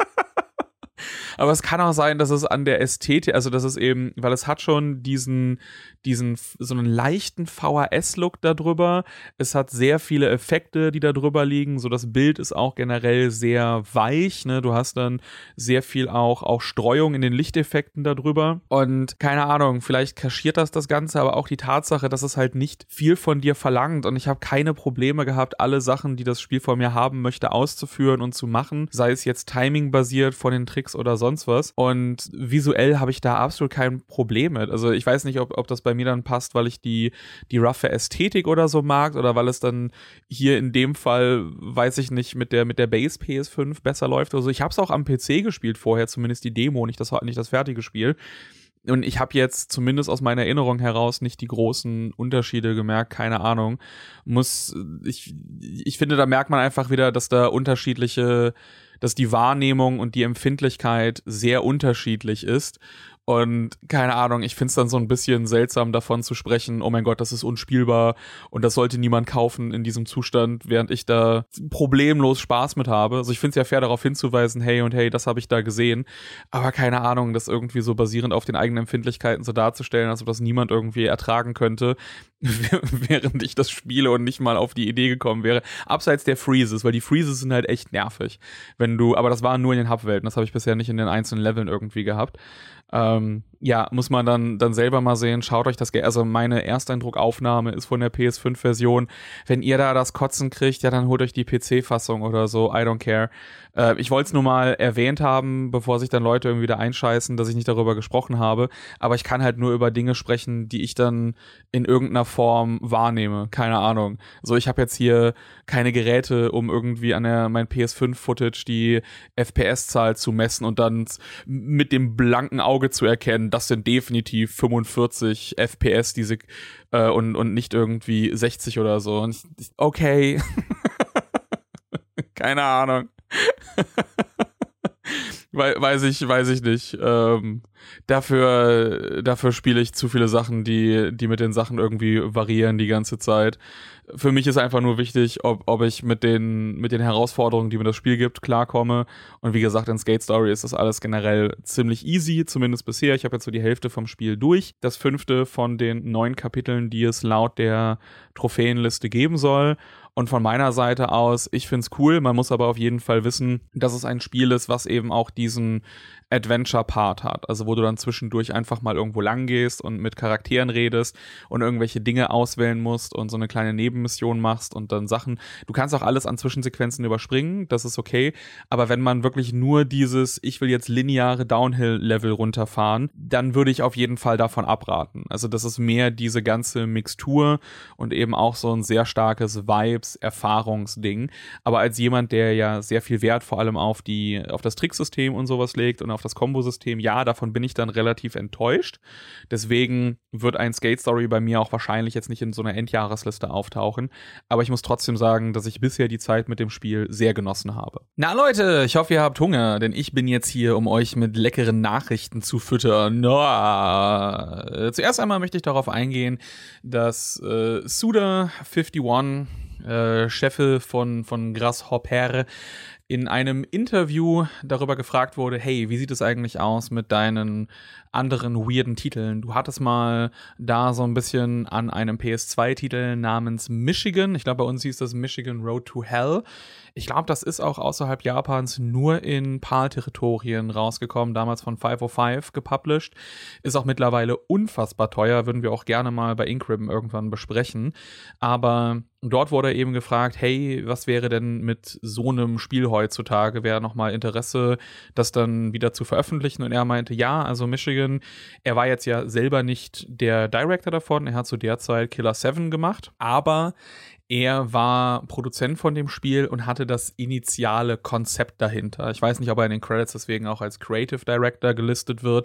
Aber es kann auch sein, dass es an der Ästhetik, also dass es eben, weil es hat schon diesen, diesen, so einen leichten V H S-Look da drüber. Es hat sehr viele Effekte, die da drüber liegen. So das Bild ist auch generell sehr weich, ne? Du hast dann sehr viel auch, auch Streuung in den Lichteffekten da drüber. Und keine Ahnung, vielleicht kaschiert das das Ganze, aber auch die Tatsache, dass es halt nicht viel von dir verlangt. Und ich habe keine Probleme gehabt, alle Sachen, die das Spiel von mir haben möchte, auszuführen und zu machen. Sei es jetzt Timing-basiert von den Tricks oder sonst was. Und visuell habe ich da absolut kein Problem mit. Also ich weiß nicht, ob, ob das bei mir dann passt, weil ich die, die roughe Ästhetik oder so mag oder weil es dann hier in dem Fall, weiß ich nicht, mit der, mit der Base P S fünf besser läuft oder so. Ich habe es auch am P C gespielt vorher, zumindest die Demo, nicht das, nicht das fertige Spiel. Und ich habe jetzt zumindest aus meiner Erinnerung heraus nicht die großen Unterschiede gemerkt, keine Ahnung. Muss, ich, ich finde, da merkt man einfach wieder, dass da unterschiedliche, dass die Wahrnehmung und die Empfindlichkeit sehr unterschiedlich ist. Und keine Ahnung, ich finde es dann so ein bisschen seltsam davon zu sprechen, oh mein Gott, das ist unspielbar und das sollte niemand kaufen in diesem Zustand, während ich da problemlos Spaß mit habe. Also ich finde es ja fair, darauf hinzuweisen, hey und hey, das habe ich da gesehen. Aber keine Ahnung, das irgendwie so basierend auf den eigenen Empfindlichkeiten so darzustellen, als ob das niemand irgendwie ertragen könnte, während ich das spiele und nicht mal auf die Idee gekommen wäre. Abseits der Freezes, weil die Freezes sind halt echt nervig. Wenn du, aber das war nur in den Hubwelten, das habe ich bisher nicht in den einzelnen Leveln irgendwie gehabt. Ähm, ja, muss man dann, dann selber mal sehen. Schaut euch das, also meine Ersteindruckaufnahme ist von der P S fünf Version. Wenn ihr da das Kotzen kriegt, ja, dann holt euch die P C-Fassung oder so. I don't care. Äh, ich wollte es nur mal erwähnt haben, bevor sich dann Leute irgendwie wieder einscheißen, dass ich nicht darüber gesprochen habe. Aber ich kann halt nur über Dinge sprechen, die ich dann in irgendeiner Form wahrnehme. Keine Ahnung. So, ich habe jetzt hier keine Geräte, um irgendwie an der, mein P S fünf Footage die F P S-Zahl zu messen und dann mit dem blanken Auge zu erkennen, das sind definitiv fünfundvierzig F P S, diese äh, und, und nicht irgendwie sechzig oder so. Und ich, okay. Keine Ahnung. We- weiß ich, weiß ich nicht. Ähm, dafür, dafür spiele ich zu viele Sachen, die, die mit den Sachen irgendwie variieren die ganze Zeit. Für mich ist einfach nur wichtig, ob, ob ich mit den, mit den Herausforderungen, die mir das Spiel gibt, klarkomme. Und wie gesagt, in Skate Story ist das alles generell ziemlich easy, zumindest bisher. Ich habe jetzt so die Hälfte vom Spiel durch. Das fünfte von den neun Kapiteln, die es laut der Trophäenliste geben soll. Und von meiner Seite aus, ich find's cool, man muss aber auf jeden Fall wissen, dass es ein Spiel ist, was eben auch diesen Adventure-Part hat. Also wo du dann zwischendurch einfach mal irgendwo lang gehst und mit Charakteren redest und irgendwelche Dinge auswählen musst und so eine kleine Nebenmission machst und dann Sachen. Du kannst auch alles an Zwischensequenzen überspringen, das ist okay. Aber wenn man wirklich nur dieses, ich will jetzt lineare Downhill-Level runterfahren, dann würde ich auf jeden Fall davon abraten. Also das ist mehr diese ganze Mixtur und eben auch so ein sehr starkes Vibes-Erfahrungsding. Aber als jemand, der ja sehr viel Wert vor allem auf die, auf das Tricksystem und sowas legt und auf das Kombosystem, ja, davon bin ich dann relativ enttäuscht. Deswegen wird ein Skate Story bei mir auch wahrscheinlich jetzt nicht in so einer Endjahresliste auftauchen. Aber ich muss trotzdem sagen, dass ich bisher die Zeit mit dem Spiel sehr genossen habe. Na Leute, ich hoffe, ihr habt Hunger, denn ich bin jetzt hier, um euch mit leckeren Nachrichten zu füttern. No. Zuerst einmal möchte ich darauf eingehen, dass äh, Suda einundfünfzig, äh, Chef von, von Grasshopper, in einem Interview darüber gefragt wurde, hey, wie sieht es eigentlich aus mit deinen anderen weirden Titeln? Du hattest mal da so ein bisschen an einem P S zwei Titel namens Michigan, ich glaube bei uns hieß das Michigan Road to Hell. Ich glaube, das ist auch außerhalb Japans nur in PAL-Territorien rausgekommen, damals von fünfhundertfünf gepublished. Ist auch mittlerweile unfassbar teuer, würden wir auch gerne mal bei Inkribbon irgendwann besprechen. Aber dort wurde eben gefragt, hey, was wäre denn mit so einem Spiel heutzutage? Wäre nochmal Interesse, das dann wieder zu veröffentlichen? Und er meinte, ja, also Michigan, er war jetzt ja selber nicht der Director davon, er hat zu der Zeit Killer seven gemacht, aber er war Produzent von dem Spiel und hatte das initiale Konzept dahinter. Ich weiß nicht, ob er in den Credits deswegen auch als Creative Director gelistet wird,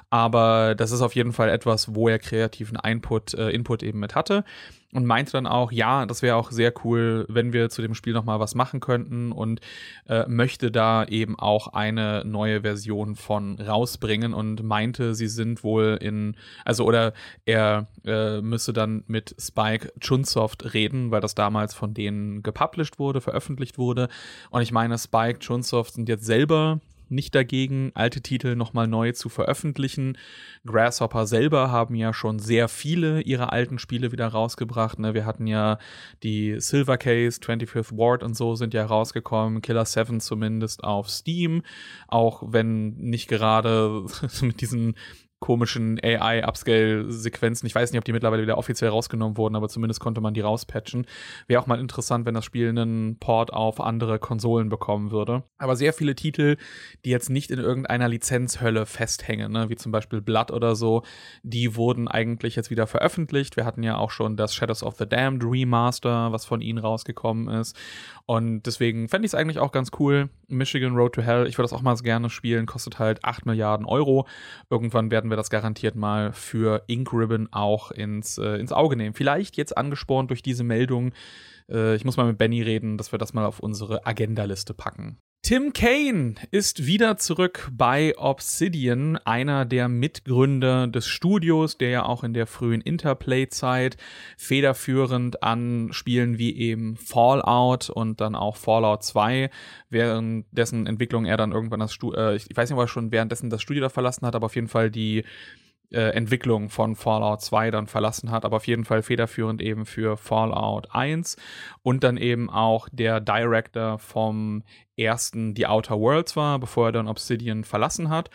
aber das ist auf jeden Fall etwas, wo er kreativen Input, äh, Input eben mit hatte. Und meinte dann auch, ja, das wäre auch sehr cool, wenn wir zu dem Spiel nochmal was machen könnten und äh, möchte da eben auch eine neue Version von rausbringen und meinte, sie sind wohl in, also oder er äh, müsse dann mit Spike Chunsoft reden, weil das damals von denen gepublished wurde, veröffentlicht wurde. Und ich meine, Spike Chunsoft sind jetzt selber nicht dagegen, alte Titel nochmal neu zu veröffentlichen. Grasshopper selber haben ja schon sehr viele ihrer alten Spiele wieder rausgebracht. Ne? Wir hatten ja die Silver Case, twenty-fifth Ward und so sind ja rausgekommen. Killer seven zumindest auf Steam. Auch wenn nicht gerade mit diesen komischen A I-Upscale-Sequenzen. Ich weiß nicht, ob die mittlerweile wieder offiziell rausgenommen wurden, aber zumindest konnte man die rauspatchen. Wäre auch mal interessant, wenn das Spiel einen Port auf andere Konsolen bekommen würde. Aber sehr viele Titel, die jetzt nicht in irgendeiner Lizenzhölle festhängen, ne? Wie zum Beispiel Blood oder so, die wurden eigentlich jetzt wieder veröffentlicht. Wir hatten ja auch schon das Shadows of the Damned Remaster, was von ihnen rausgekommen ist. Und deswegen fände ich es eigentlich auch ganz cool. Michigan Road to Hell, ich würde das auch mal gerne spielen, kostet halt acht Milliarden Euro. Irgendwann werden wir das garantiert mal für Inkribbon auch ins, äh, ins Auge nehmen. Vielleicht jetzt angespornt durch diese Meldung. Äh, ich muss mal mit Benny reden, dass wir das mal auf unsere Agendaliste packen. Tim Kaine ist wieder zurück bei Obsidian, einer der Mitgründer des Studios, der ja auch in der frühen Interplay-Zeit federführend an Spielen wie eben Fallout und dann auch Fallout zwei, während dessen Entwicklung er dann irgendwann das Studio, äh, ich weiß nicht, ob er schon währenddessen das Studio da verlassen hat, aber auf jeden Fall die Äh, Entwicklung von Fallout zwei dann verlassen hat, aber auf jeden Fall federführend eben für Fallout eins und dann eben auch der Director vom ersten The Outer Worlds war, bevor er dann Obsidian verlassen hat.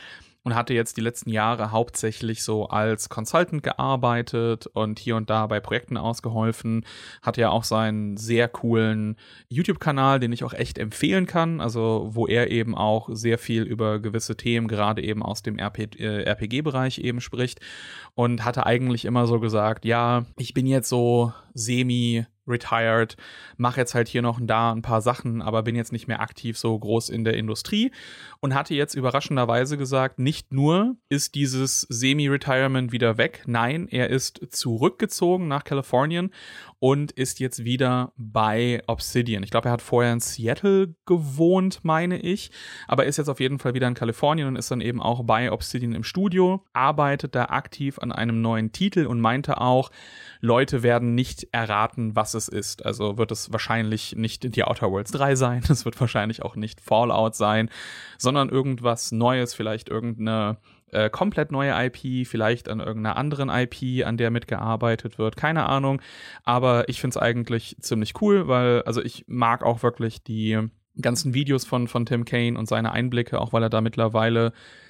und hatte jetzt die letzten Jahre hauptsächlich so als Consultant gearbeitet und hier und da bei Projekten ausgeholfen. Hatte ja auch seinen sehr coolen YouTube-Kanal, den ich auch echt empfehlen kann, also wo er eben auch sehr viel über gewisse Themen, gerade eben aus dem R P, äh, R P G-Bereich eben spricht und hatte eigentlich immer so gesagt, ja, ich bin jetzt so semi retired, mache jetzt halt hier noch und da ein paar Sachen, aber bin jetzt nicht mehr aktiv so groß in der Industrie und hatte jetzt überraschenderweise gesagt, nicht nur ist dieses Semi-Retirement wieder weg, nein, er ist zurückgezogen nach Kalifornien und ist jetzt wieder bei Obsidian. Ich glaube, er hat vorher in Seattle gewohnt, meine ich, aber ist jetzt auf jeden Fall wieder in Kalifornien und ist dann eben auch bei Obsidian im Studio, arbeitet da aktiv an einem neuen Titel und meinte auch, Leute werden nicht erraten, was es ist. Also wird es wahrscheinlich nicht The Outer Worlds drei sein, es wird wahrscheinlich auch nicht Fallout sein, sondern irgendwas Neues, vielleicht irgendeine äh, komplett neue I P, vielleicht an irgendeiner anderen I P, an der mitgearbeitet wird, keine Ahnung. Aber ich finde es eigentlich ziemlich cool, weil, also ich mag auch wirklich die ganzen Videos von, von Tim Kaine und seine Einblicke, auch weil er da mittlerweile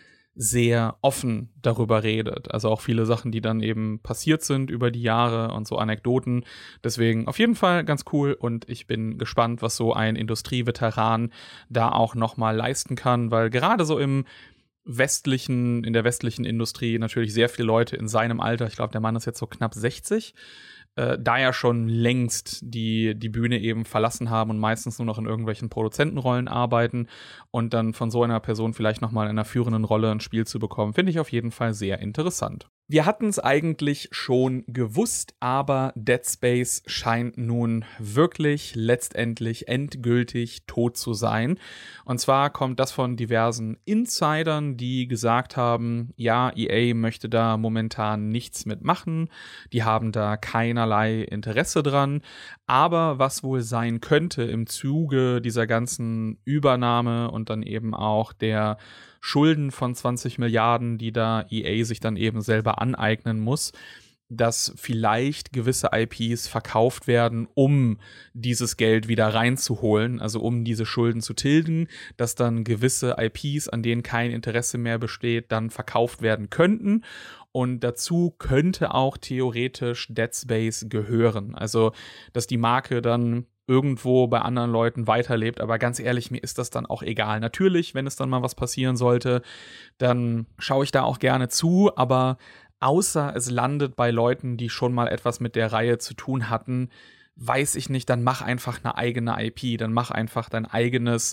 sehr offen darüber redet. Also auch viele Sachen, die dann eben passiert sind über die Jahre und so Anekdoten. Deswegen auf jeden Fall ganz cool und ich bin gespannt, was so ein Industrieveteran da auch nochmal leisten kann, weil gerade so im westlichen, in der westlichen Industrie natürlich sehr viele Leute in seinem Alter, ich glaube, der Mann ist jetzt so knapp sechzig, äh, da ja schon längst die, die Bühne eben verlassen haben und meistens nur noch in irgendwelchen Produzentenrollen arbeiten und dann von so einer Person vielleicht nochmal in einer führenden Rolle ein Spiel zu bekommen, finde ich auf jeden Fall sehr interessant. Wir hatten es eigentlich schon gewusst, aber Dead Space scheint nun wirklich letztendlich endgültig tot zu sein. Und zwar kommt das von diversen Insidern, die gesagt haben, ja, E A möchte da momentan nichts mitmachen, die haben da keinerlei Interesse dran. Aber was wohl sein könnte im Zuge dieser ganzen Übernahme und dann eben auch der Schulden von zwanzig Milliarden, die da E A sich dann eben selber aneignen muss, dass vielleicht gewisse I Ps verkauft werden, um dieses Geld wieder reinzuholen, also um diese Schulden zu tilgen, dass dann gewisse I Ps, an denen kein Interesse mehr besteht, dann verkauft werden könnten. Und dazu könnte auch theoretisch Dead Space gehören. Also, dass die Marke dann irgendwo bei anderen Leuten weiterlebt, aber ganz ehrlich, mir ist das dann auch egal. Natürlich, wenn es dann mal was passieren sollte, dann schaue ich da auch gerne zu, aber außer es landet bei Leuten, die schon mal etwas mit der Reihe zu tun hatten, weiß ich nicht, dann mach einfach eine eigene I P, dann mach einfach dein eigenes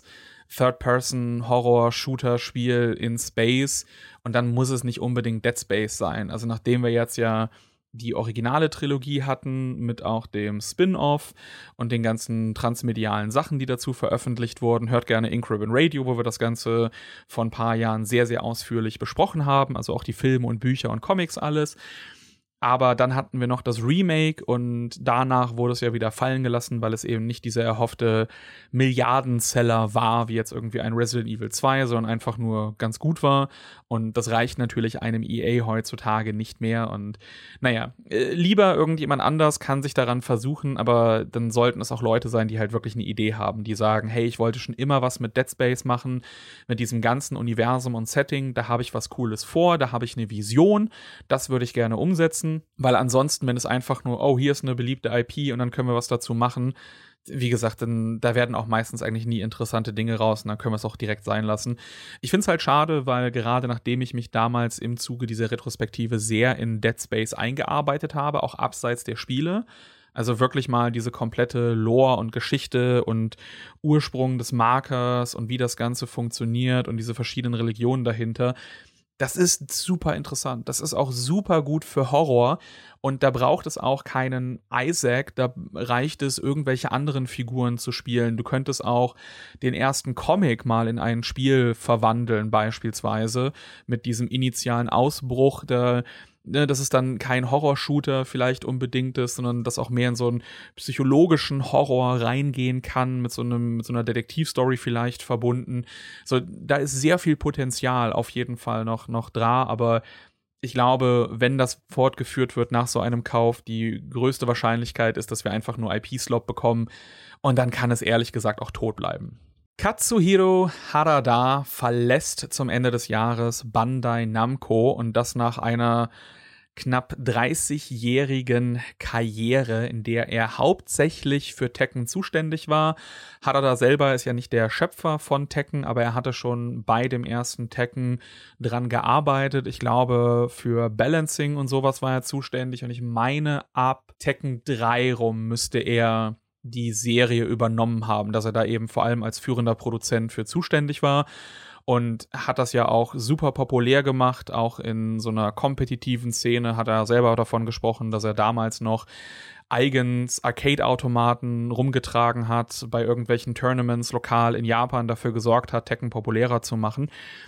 Third-Person-Horror-Shooter-Spiel in Space und dann muss es nicht unbedingt Dead Space sein. Also nachdem wir jetzt ja die originale Trilogie hatten mit auch dem Spin-Off und den ganzen transmedialen Sachen, die dazu veröffentlicht wurden. Hört gerne Ink Ribbon Radio, wo wir das Ganze vor ein paar Jahren sehr, sehr ausführlich besprochen haben. Also auch die Filme und Bücher und Comics alles. Aber dann hatten wir noch das Remake und danach wurde es ja wieder fallen gelassen, weil es eben nicht dieser erhoffte Milliardenseller war, wie jetzt irgendwie ein Resident Evil zwei, sondern einfach nur ganz gut war. Und das reicht natürlich einem E A heutzutage nicht mehr. Und naja, äh, lieber irgendjemand anders kann sich daran versuchen, aber dann sollten es auch Leute sein, die halt wirklich eine Idee haben, die sagen, hey, ich wollte schon immer was mit Dead Space machen, mit diesem ganzen Universum und Setting, da habe ich was Cooles vor, da habe ich eine Vision, das würde ich gerne umsetzen. Weil ansonsten, wenn es einfach nur, oh, hier ist eine beliebte I P und dann können wir was dazu machen, wie gesagt, dann, da werden auch meistens eigentlich nie interessante Dinge raus und dann können wir es auch direkt sein lassen. Ich finde es halt schade, weil gerade nachdem ich mich damals im Zuge dieser Retrospektive sehr in Dead Space eingearbeitet habe, auch abseits der Spiele, also wirklich mal diese komplette Lore und Geschichte und Ursprung des Markers und wie das Ganze funktioniert und diese verschiedenen Religionen dahinter, das ist super interessant. Das ist auch super gut für Horror. Und da braucht es auch keinen Isaac. Da reicht es, irgendwelche anderen Figuren zu spielen. Du könntest auch den ersten Comic mal in ein Spiel verwandeln, beispielsweise mit diesem initialen Ausbruch der Ne, dass es dann kein Horror-Shooter vielleicht unbedingt ist, sondern dass auch mehr in so einen psychologischen Horror reingehen kann, mit so einem, mit so einer Detektivstory vielleicht verbunden. So, da ist sehr viel Potenzial auf jeden Fall noch, noch da, aber ich glaube, wenn das fortgeführt wird nach so einem Kauf, die größte Wahrscheinlichkeit ist, dass wir einfach nur I P-Slop bekommen und dann kann es ehrlich gesagt auch tot bleiben. Katsuhiro Harada verlässt zum Ende des Jahres Bandai Namco und das nach einer knapp dreißigjährigen Karriere, in der er hauptsächlich für Tekken zuständig war. Harada selber ist ja nicht der Schöpfer von Tekken, aber er hatte schon bei dem ersten Tekken dran gearbeitet. Ich glaube, für Balancing und sowas war er zuständig und ich meine, ab Tekken drei rum müsste er die Serie übernommen haben, dass er da eben vor allem als führender Produzent für zuständig war und hat das ja auch super populär gemacht, auch in so einer kompetitiven Szene hat er selber davon gesprochen, dass er damals noch eigens Arcade-Automaten rumgetragen hat, bei irgendwelchen Tournaments lokal in Japan dafür gesorgt hat, Tekken populärer zu machen.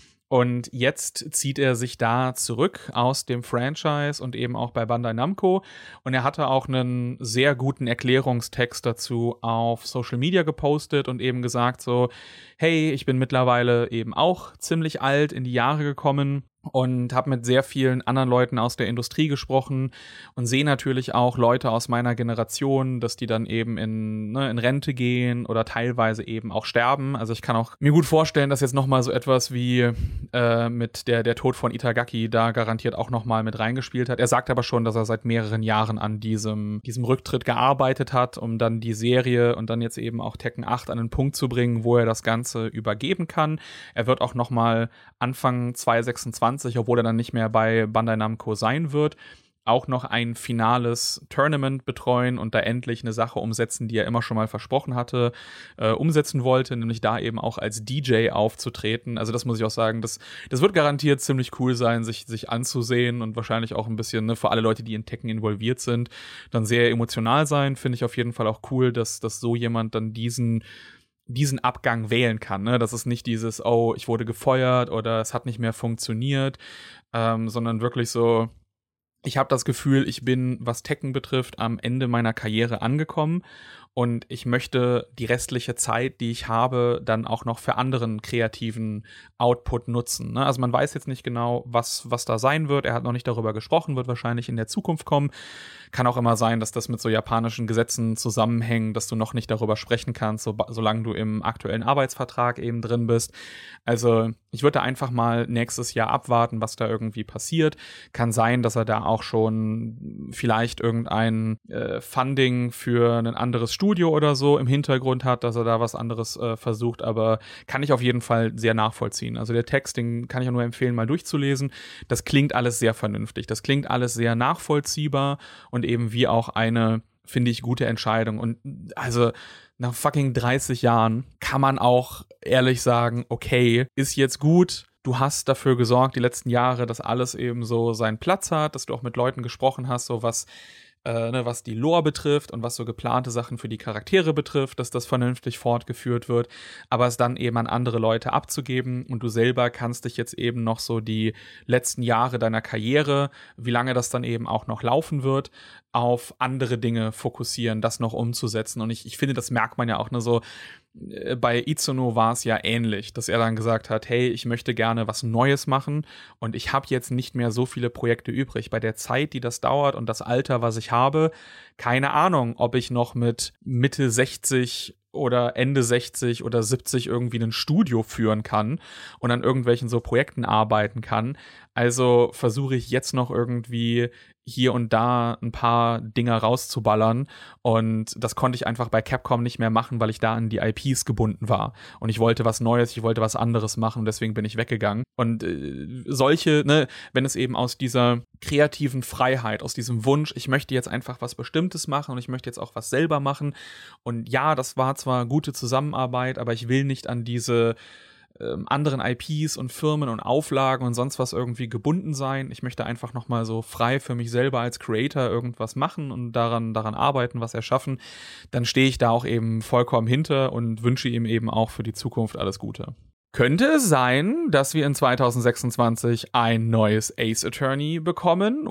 Und jetzt zieht er sich da zurück aus dem Franchise und eben auch bei Bandai Namco. Und er hatte auch einen sehr guten Erklärungstext dazu auf Social Media gepostet und eben gesagt so, hey, ich bin mittlerweile eben auch ziemlich alt, in die Jahre gekommen und habe mit sehr vielen anderen Leuten aus der Industrie gesprochen und sehe natürlich auch Leute aus meiner Generation, dass die dann eben in, ne, in Rente gehen oder teilweise eben auch sterben. Also ich kann auch mir gut vorstellen, dass jetzt nochmal so etwas wie äh, mit der, der Tod von Itagaki da garantiert auch nochmal mit reingespielt hat. Er sagt aber schon, dass er seit mehreren Jahren an diesem, diesem Rücktritt gearbeitet hat, um dann die Serie und dann jetzt eben auch Tekken acht an den Punkt zu bringen, wo er das Ganze übergeben kann. Er wird auch nochmal Anfang zwanzig sechsundzwanzig, obwohl er dann nicht mehr bei Bandai Namco sein wird, auch noch ein finales Tournament betreuen und da endlich eine Sache umsetzen, die er immer schon mal versprochen hatte, äh, umsetzen wollte, nämlich da eben auch als D J aufzutreten. Also das muss ich auch sagen, das, das wird garantiert ziemlich cool sein, sich, sich anzusehen und wahrscheinlich auch ein bisschen, ne, für alle Leute, die in Tekken involviert sind, dann sehr emotional sein. Finde ich auf jeden Fall auch cool, dass, dass so jemand dann diesen diesen Abgang wählen kann, ne? Das ist nicht dieses, oh, ich wurde gefeuert oder es hat nicht mehr funktioniert, ähm, sondern wirklich so, ich habe das Gefühl, ich bin, was Tekken betrifft, am Ende meiner Karriere angekommen und ich möchte die restliche Zeit, die ich habe, dann auch noch für anderen kreativen Output nutzen, ne? Also man weiß jetzt nicht genau, was, was da sein wird. Er hat noch nicht darüber gesprochen, wird wahrscheinlich in der Zukunft kommen. Kann auch immer sein, dass das mit so japanischen Gesetzen zusammenhängt, dass du noch nicht darüber sprechen kannst, so, solange du im aktuellen Arbeitsvertrag eben drin bist. Also ich würde einfach mal nächstes Jahr abwarten, was da irgendwie passiert. Kann sein, dass er da auch schon vielleicht irgendein äh, Funding für ein anderes Studio oder so im Hintergrund hat, dass er da was anderes äh, versucht, aber kann ich auf jeden Fall sehr nachvollziehen. Also der Text, den kann ich auch nur empfehlen, mal durchzulesen. Das klingt alles sehr vernünftig. Das klingt alles sehr nachvollziehbar und eben wie auch eine, finde ich, gute Entscheidung. Und also nach fucking dreißig Jahren kann man auch ehrlich sagen, okay, ist jetzt gut, du hast dafür gesorgt, die letzten Jahre, dass alles eben so seinen Platz hat, dass du auch mit Leuten gesprochen hast, so was Äh, ne, was die Lore betrifft und was so geplante Sachen für die Charaktere betrifft, dass das vernünftig fortgeführt wird, aber es dann eben an andere Leute abzugeben und du selber kannst dich jetzt eben noch so die letzten Jahre deiner Karriere, wie lange das dann eben auch noch laufen wird, auf andere Dinge fokussieren, das noch umzusetzen. Und ich, ich finde, das merkt man ja auch, ne, so äh, bei Itsuno war es ja ähnlich, dass er dann gesagt hat, hey, ich möchte gerne was Neues machen und ich habe jetzt nicht mehr so viele Projekte übrig. Bei der Zeit, die das dauert und das Alter, was ich habe, keine Ahnung, ob ich noch mit Mitte sechzig oder Ende sechzig oder siebzig irgendwie ein Studio führen kann und an irgendwelchen so Projekten arbeiten kann. Also versuche ich jetzt noch irgendwie hier und da ein paar Dinger rauszuballern und das konnte ich einfach bei Capcom nicht mehr machen, weil ich da an die I Ps gebunden war und ich wollte was Neues, ich wollte was anderes machen und deswegen bin ich weggegangen und äh, solche, ne, wenn es eben aus dieser kreativen Freiheit, aus diesem Wunsch, ich möchte jetzt einfach was Bestimmtes machen und ich möchte jetzt auch was selber machen und ja, das war zwar gute Zusammenarbeit, aber ich will nicht an diese Ähm, anderen I Ps und Firmen und Auflagen und sonst was irgendwie gebunden sein. Ich möchte einfach nochmal so frei für mich selber als Creator irgendwas machen und daran, daran arbeiten, was erschaffen. Dann stehe ich da auch eben vollkommen hinter und wünsche ihm eben auch für die Zukunft alles Gute. Könnte es sein, dass wir in zwanzig sechsundzwanzig ein neues Ace Attorney bekommen?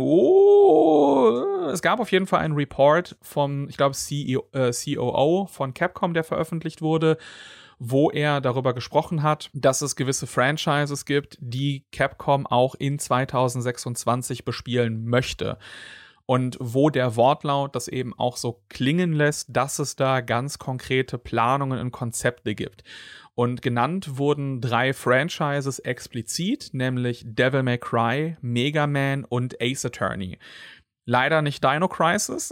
Oh, es gab auf jeden Fall einen Report vom, ich glaube, C O O von Capcom, der veröffentlicht wurde, wo er darüber gesprochen hat, dass es gewisse Franchises gibt, die Capcom auch in zwanzig sechsundzwanzig bespielen möchte. Und wo der Wortlaut das eben auch so klingen lässt, dass es da ganz konkrete Planungen und Konzepte gibt. Und genannt wurden drei Franchises explizit, nämlich Devil May Cry, Mega Man und Ace Attorney. Leider nicht Dino Crisis.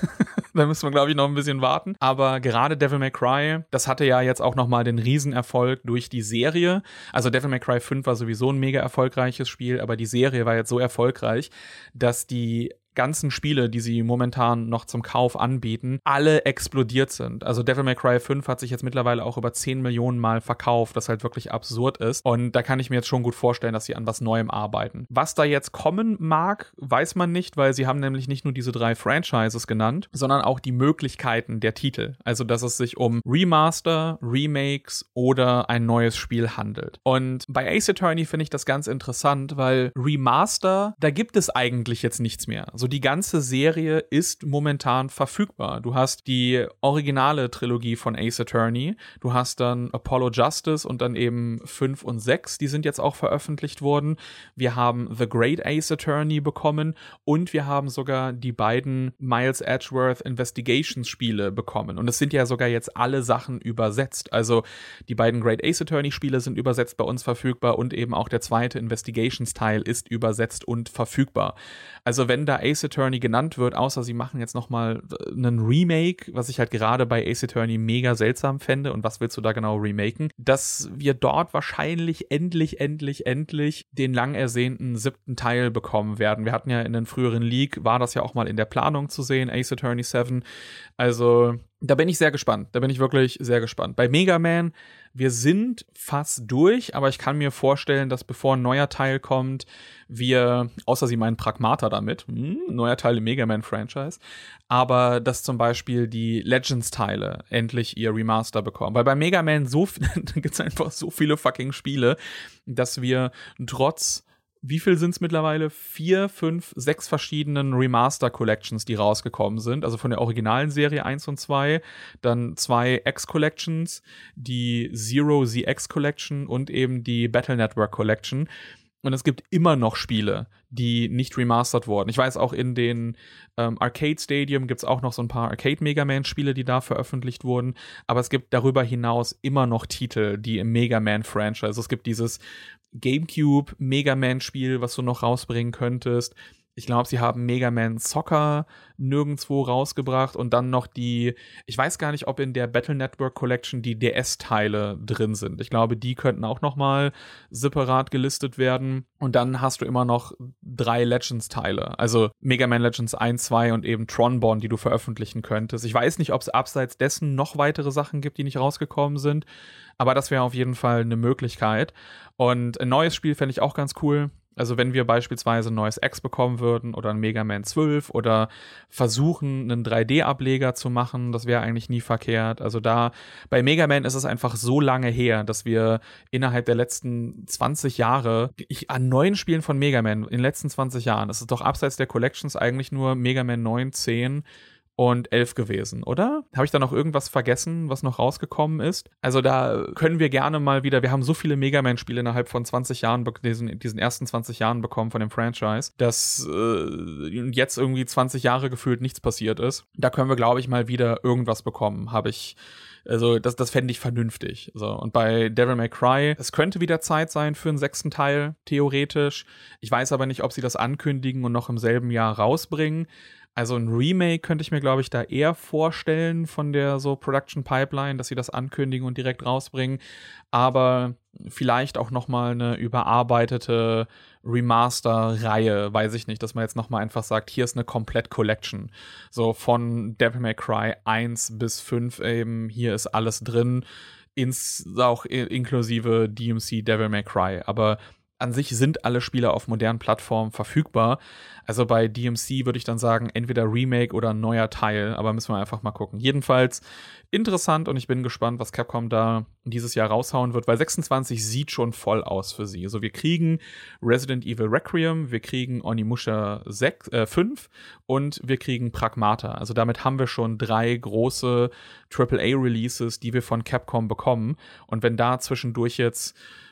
Da müssen wir, glaube ich, noch ein bisschen warten. Aber gerade Devil May Cry, das hatte ja jetzt auch nochmal den Riesenerfolg durch die Serie. Also Devil May Cry fünf war sowieso ein mega erfolgreiches Spiel, aber die Serie war jetzt so erfolgreich, dass die ganzen Spiele, die sie momentan noch zum Kauf anbieten, alle explodiert sind. Also Devil May Cry fünf hat sich jetzt mittlerweile auch über zehn Millionen Mal verkauft, was halt wirklich absurd ist. Und da kann ich mir jetzt schon gut vorstellen, dass sie an was Neuem arbeiten. Was da jetzt kommen mag, weiß man nicht, weil sie haben nämlich nicht nur diese drei Franchises genannt, sondern auch die Möglichkeiten der Titel. Also, dass es sich um Remaster, Remakes oder ein neues Spiel handelt. Und bei Ace Attorney finde ich das ganz interessant, weil Remaster, da gibt es eigentlich jetzt nichts mehr. So die ganze Serie ist momentan verfügbar. Du hast die originale Trilogie von Ace Attorney, du hast dann Apollo Justice und dann eben fünf und sechs, die sind jetzt auch veröffentlicht worden. Wir haben The Great Ace Attorney bekommen und wir haben sogar die beiden Miles Edgeworth Investigations Spiele bekommen. Und es sind ja sogar jetzt alle Sachen übersetzt. Also die beiden Great Ace Attorney Spiele sind übersetzt bei uns verfügbar und eben auch der zweite Investigations Teil ist übersetzt und verfügbar. Also wenn da Ace Attorney genannt wird, außer sie machen jetzt nochmal einen Remake, was ich halt gerade bei Ace Attorney mega seltsam fände, und was willst du da genau remaken, dass wir dort wahrscheinlich endlich, endlich, endlich den lang ersehnten siebten Teil bekommen werden. Wir hatten ja in den früheren Leak, war das ja auch mal in der Planung zu sehen, Ace Attorney sieben. Also da bin ich sehr gespannt. Da bin ich wirklich sehr gespannt. Bei Mega Man, wir sind fast durch, aber ich kann mir vorstellen, dass bevor ein neuer Teil kommt, wir, außer sie meinen Pragmata damit, hm, neuer Teil im Mega Man-Franchise, aber dass zum Beispiel die Legends-Teile endlich ihr Remaster bekommen. Weil bei Mega Man so gibt es einfach so viele fucking Spiele, dass wir trotz wie viel sind es mittlerweile? Vier, fünf, sechs verschiedenen Remaster-Collections, die rausgekommen sind. Also von der originalen Serie eins und zwei, dann zwei X-Collections, die Zero Z X Collection und eben die Battle Network Collection. Und es gibt immer noch Spiele, die nicht remastert wurden. Ich weiß, auch in den ähm, Arcade Stadium gibt es auch noch so ein paar Arcade-Mega Man-Spiele, die da veröffentlicht wurden. Aber es gibt darüber hinaus immer noch Titel, die im Mega Man-Franchise, also es gibt dieses GameCube Mega Man-Spiel, was du noch rausbringen könntest. Ich glaube, sie haben Mega Man Soccer nirgendwo rausgebracht und dann noch die, ich weiß gar nicht, ob in der Battle Network Collection die D S-Teile drin sind. Ich glaube, die könnten auch noch mal separat gelistet werden. Und dann hast du immer noch drei Legends-Teile. Also Mega Man Legends eins, zwei und eben Tron-Bonne, die du veröffentlichen könntest. Ich weiß nicht, ob es abseits dessen noch weitere Sachen gibt, die nicht rausgekommen sind. Aber das wäre auf jeden Fall eine Möglichkeit. Und ein neues Spiel fände ich auch ganz cool. Also wenn wir beispielsweise ein neues X bekommen würden oder ein Mega Man zwölf oder versuchen, einen drei D-Ableger zu machen, das wäre eigentlich nie verkehrt. Also da, bei Mega Man ist es einfach so lange her, dass wir innerhalb der letzten zwanzig Jahre, ich, an neuen Spielen von Mega Man in den letzten zwanzig Jahren, das ist doch abseits der Collections eigentlich nur Mega Man neun, zehn und elf gewesen, oder? Habe ich da noch irgendwas vergessen, was noch rausgekommen ist? Also da können wir gerne mal wieder, wir haben so viele Mega Man-Spiele innerhalb von zwanzig Jahren, diesen, diesen ersten zwanzig Jahren bekommen von dem Franchise, dass äh, jetzt irgendwie zwanzig Jahre gefühlt nichts passiert ist. Da können wir, glaube ich, mal wieder irgendwas bekommen, habe ich. Also das, das fände ich vernünftig. So. Und bei Devil May Cry, es könnte wieder Zeit sein für einen sechsten Teil, theoretisch. Ich weiß aber nicht, ob sie das ankündigen und noch im selben Jahr rausbringen. Also ein Remake könnte ich mir, glaube ich, da eher vorstellen von der so Production Pipeline, dass sie das ankündigen und direkt rausbringen. Aber vielleicht auch noch mal eine überarbeitete Remaster-Reihe, weiß ich nicht, dass man jetzt noch mal einfach sagt, hier ist eine Komplett-Collection. So von Devil May Cry eins bis fünf eben, hier ist alles drin, ins, auch inklusive D M C Devil May Cry. Aber an sich sind alle Spiele auf modernen Plattformen verfügbar. Also bei D M C würde ich dann sagen, entweder Remake oder ein neuer Teil, aber müssen wir einfach mal gucken. Jedenfalls interessant und ich bin gespannt, was Capcom da dieses Jahr raushauen wird, weil sechsundzwanzig sieht schon voll aus für sie. Also wir kriegen Resident Evil Requiem, wir kriegen Onimusha fünf und wir kriegen Pragmata. Also damit haben wir schon drei große Triple A Releases, die wir von Capcom bekommen. Und wenn da zwischendurch jetzt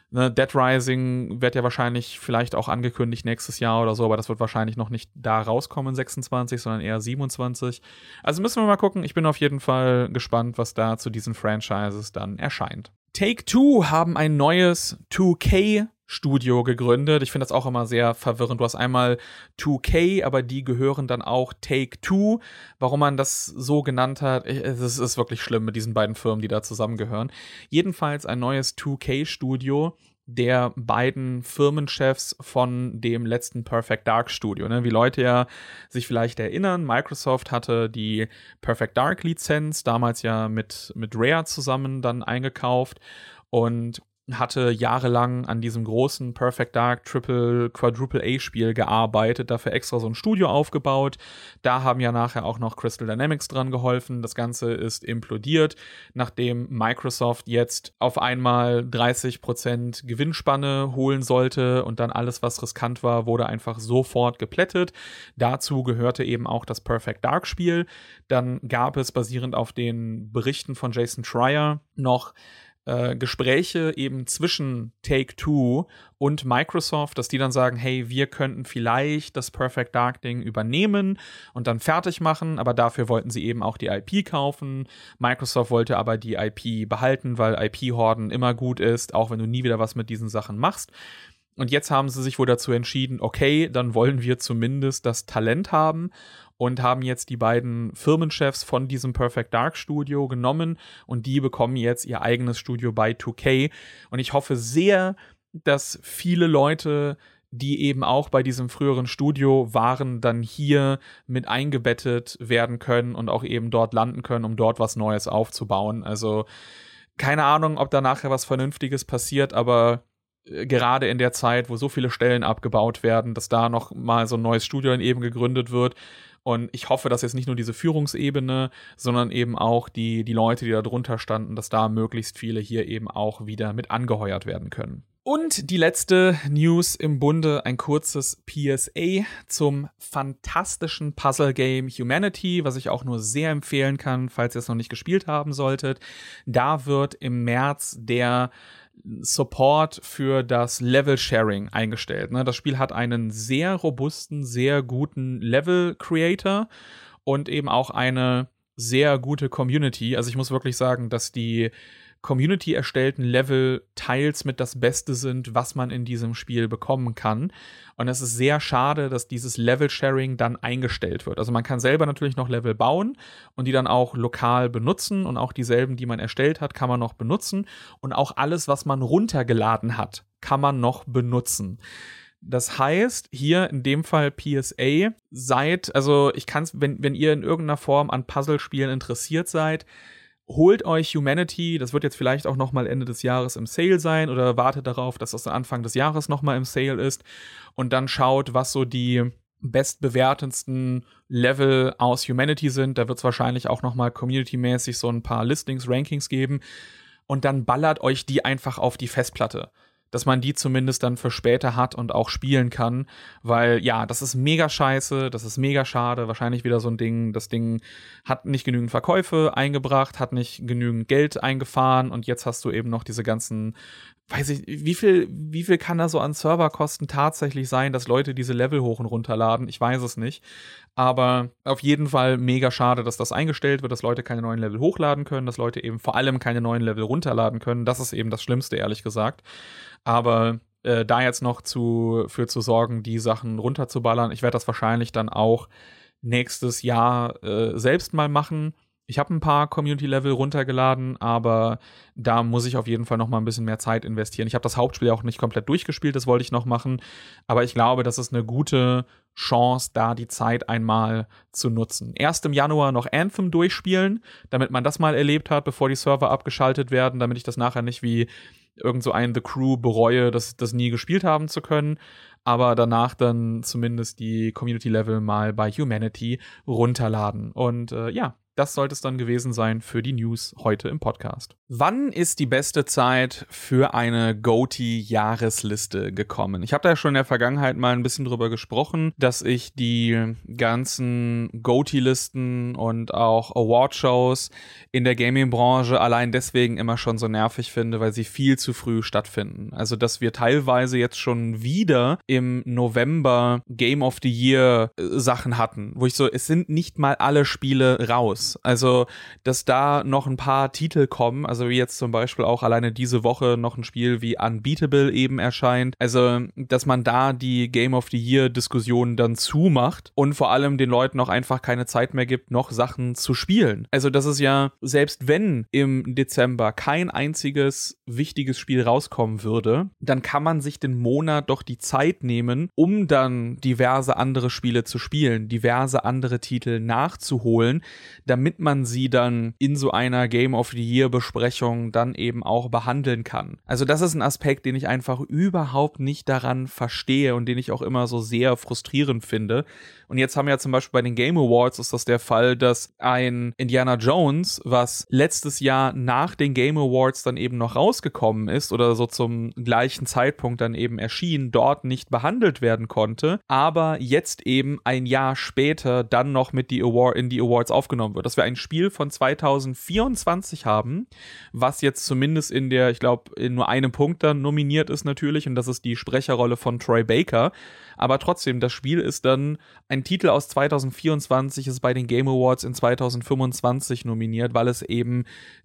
Ne, Dead Rising wird ja wahrscheinlich vielleicht auch angekündigt nächstes Jahr oder so, aber das wird wahrscheinlich noch nicht da rauskommen, sechsundzwanzig, sondern eher siebenundzwanzig. Also müssen wir mal gucken. Ich bin auf jeden Fall gespannt, was da zu diesen Franchises dann erscheint. Take-Two haben ein neues zwei K Studio gegründet. Ich finde das auch immer sehr verwirrend. Du hast einmal zwei K, aber die gehören dann auch Take-Two. Warum man das so genannt hat, es ist wirklich schlimm mit diesen beiden Firmen, die da zusammengehören. Jedenfalls ein neues zwei K Studio der beiden Firmenchefs von dem letzten Perfect Dark Studio. Ne? Wie Leute ja sich vielleicht erinnern, Microsoft hatte die Perfect Dark Lizenz damals ja mit, mit Rare zusammen dann eingekauft und hatte jahrelang an diesem großen Perfect Dark Triple Quadruple A Spiel gearbeitet, dafür extra so ein Studio aufgebaut. Da haben ja nachher auch noch Crystal Dynamics dran geholfen. Das Ganze ist implodiert, nachdem Microsoft jetzt auf einmal dreißig Prozent Gewinnspanne holen sollte und dann alles, was riskant war, wurde einfach sofort geplättet. Dazu gehörte eben auch das Perfect Dark Spiel. Dann gab es basierend auf den Berichten von Jason Schreier noch Äh, Gespräche eben zwischen Take-Two und Microsoft, dass die dann sagen, hey, wir könnten vielleicht das Perfect Dark Ding übernehmen und dann fertig machen, aber dafür wollten sie eben auch die I P kaufen. Microsoft wollte aber die I P behalten, weil I P-Horden immer gut ist, auch wenn du nie wieder was mit diesen Sachen machst. Und jetzt haben sie sich wohl dazu entschieden, okay, dann wollen wir zumindest das Talent haben und haben jetzt die beiden Firmenchefs von diesem Perfect Dark Studio genommen und die bekommen jetzt ihr eigenes Studio bei zwei K. Und ich hoffe sehr, dass viele Leute, die eben auch bei diesem früheren Studio waren, dann hier mit eingebettet werden können und auch eben dort landen können, um dort was Neues aufzubauen. Also keine Ahnung, ob da nachher was Vernünftiges passiert, aber gerade in der Zeit, wo so viele Stellen abgebaut werden, dass da noch mal so ein neues Studio dann eben gegründet wird. Und ich hoffe, dass jetzt nicht nur diese Führungsebene, sondern eben auch die, die Leute, die da drunter standen, dass da möglichst viele hier eben auch wieder mit angeheuert werden können. Und die letzte News im Bunde, ein kurzes P S A zum fantastischen Puzzle-Game Humanity, was ich auch nur sehr empfehlen kann, falls ihr es noch nicht gespielt haben solltet. Da wird im März der Support für das Level-Sharing eingestellt. Das Spiel hat einen sehr robusten, sehr guten Level-Creator und eben auch eine sehr gute Community. Also ich muss wirklich sagen, dass die Community erstellten Level teils mit das Beste sind, was man in diesem Spiel bekommen kann. Und es ist sehr schade, dass dieses Level-Sharing dann eingestellt wird. Also man kann selber natürlich noch Level bauen und die dann auch lokal benutzen und auch dieselben, die man erstellt hat, kann man noch benutzen. Und auch alles, was man runtergeladen hat, kann man noch benutzen. Das heißt, hier in dem Fall P S A, seid, also ich kann es, wenn, wenn ihr in irgendeiner Form an Puzzlespielen interessiert seid, holt euch Humanity, das wird jetzt vielleicht auch noch mal Ende des Jahres im Sale sein oder wartet darauf, dass das Anfang des Jahres noch mal im Sale ist und dann schaut, was so die bestbewertendsten Level aus Humanity sind. Da wird es wahrscheinlich auch noch mal community-mäßig so ein paar Listings, Rankings geben und dann ballert euch die einfach auf die Festplatte, dass man die zumindest dann für später hat und auch spielen kann, weil ja, das ist mega scheiße, das ist mega schade, wahrscheinlich wieder so ein Ding, das Ding hat nicht genügend Verkäufe eingebracht, hat nicht genügend Geld eingefahren und jetzt hast du eben noch diese ganzen, weiß ich, wie viel, wie viel kann da so an Serverkosten tatsächlich sein, dass Leute diese Level hoch und runterladen, ich weiß es nicht, aber auf jeden Fall mega schade, dass das eingestellt wird, dass Leute keine neuen Level hochladen können, dass Leute eben vor allem keine neuen Level runterladen können, das ist eben das Schlimmste, ehrlich gesagt. Aber äh, da jetzt noch zu, für zu sorgen, die Sachen runterzuballern, ich werde das wahrscheinlich dann auch nächstes Jahr äh, selbst mal machen. Ich habe ein paar Community-Level runtergeladen, aber da muss ich auf jeden Fall noch mal ein bisschen mehr Zeit investieren. Ich habe das Hauptspiel auch nicht komplett durchgespielt, das wollte ich noch machen. Aber ich glaube, das ist eine gute Chance, da die Zeit einmal zu nutzen. Erst im Januar noch Anthem durchspielen, damit man das mal erlebt hat, bevor die Server abgeschaltet werden, damit ich das nachher nicht wie irgend so ein The Crew bereue, das, das nie gespielt haben zu können. Aber danach dann zumindest die Community-Level mal bei Humanity runterladen. Und äh, ja, das sollte es dann gewesen sein für die News heute im Podcast. Wann ist die beste Zeit für eine GOTY-Jahresliste gekommen? Ich habe da ja schon in der Vergangenheit mal ein bisschen drüber gesprochen, dass ich die ganzen GOTY-Listen und auch Award-Shows in der Gaming-Branche allein deswegen immer schon so nervig finde, weil sie viel zu früh stattfinden. Also, dass wir teilweise jetzt schon wieder im November Game of the Year Sachen hatten, wo ich so, es sind nicht mal alle Spiele raus. Also, dass da noch ein paar Titel kommen, also Also wie jetzt zum Beispiel auch alleine diese Woche noch ein Spiel wie Unbeatable eben erscheint. Also, dass man da die Game of the Year Diskussion dann zumacht und vor allem den Leuten auch einfach keine Zeit mehr gibt, noch Sachen zu spielen. Also, das ist ja, selbst wenn im Dezember kein einziges wichtiges Spiel rauskommen würde, dann kann man sich den Monat doch die Zeit nehmen, um dann diverse andere Spiele zu spielen, diverse andere Titel nachzuholen, damit man sie dann in so einer Game of the Year Besprechung dann eben auch behandeln kann. Also das ist ein Aspekt, den ich einfach überhaupt nicht daran verstehe und den ich auch immer so sehr frustrierend finde. Und jetzt haben wir ja zum Beispiel bei den Game Awards ist das der Fall, dass ein Indiana Jones, was letztes Jahr nach den Game Awards dann eben noch rausgekommen ist oder so zum gleichen Zeitpunkt dann eben erschien, dort nicht behandelt werden konnte, aber jetzt eben ein Jahr später dann noch mit die Award, in die Awards aufgenommen wird. Dass wir ein Spiel von zwanzig vierundzwanzig haben, was jetzt zumindest in der, ich glaube, in nur einem Punkt dann nominiert ist natürlich, und das ist die Sprecherrolle von Troy Baker. Aber trotzdem, das Spiel ist dann ein Titel aus zwanzig vierundzwanzig, ist bei den Game Awards in zwanzig fünfundzwanzig nominiert, weil es eben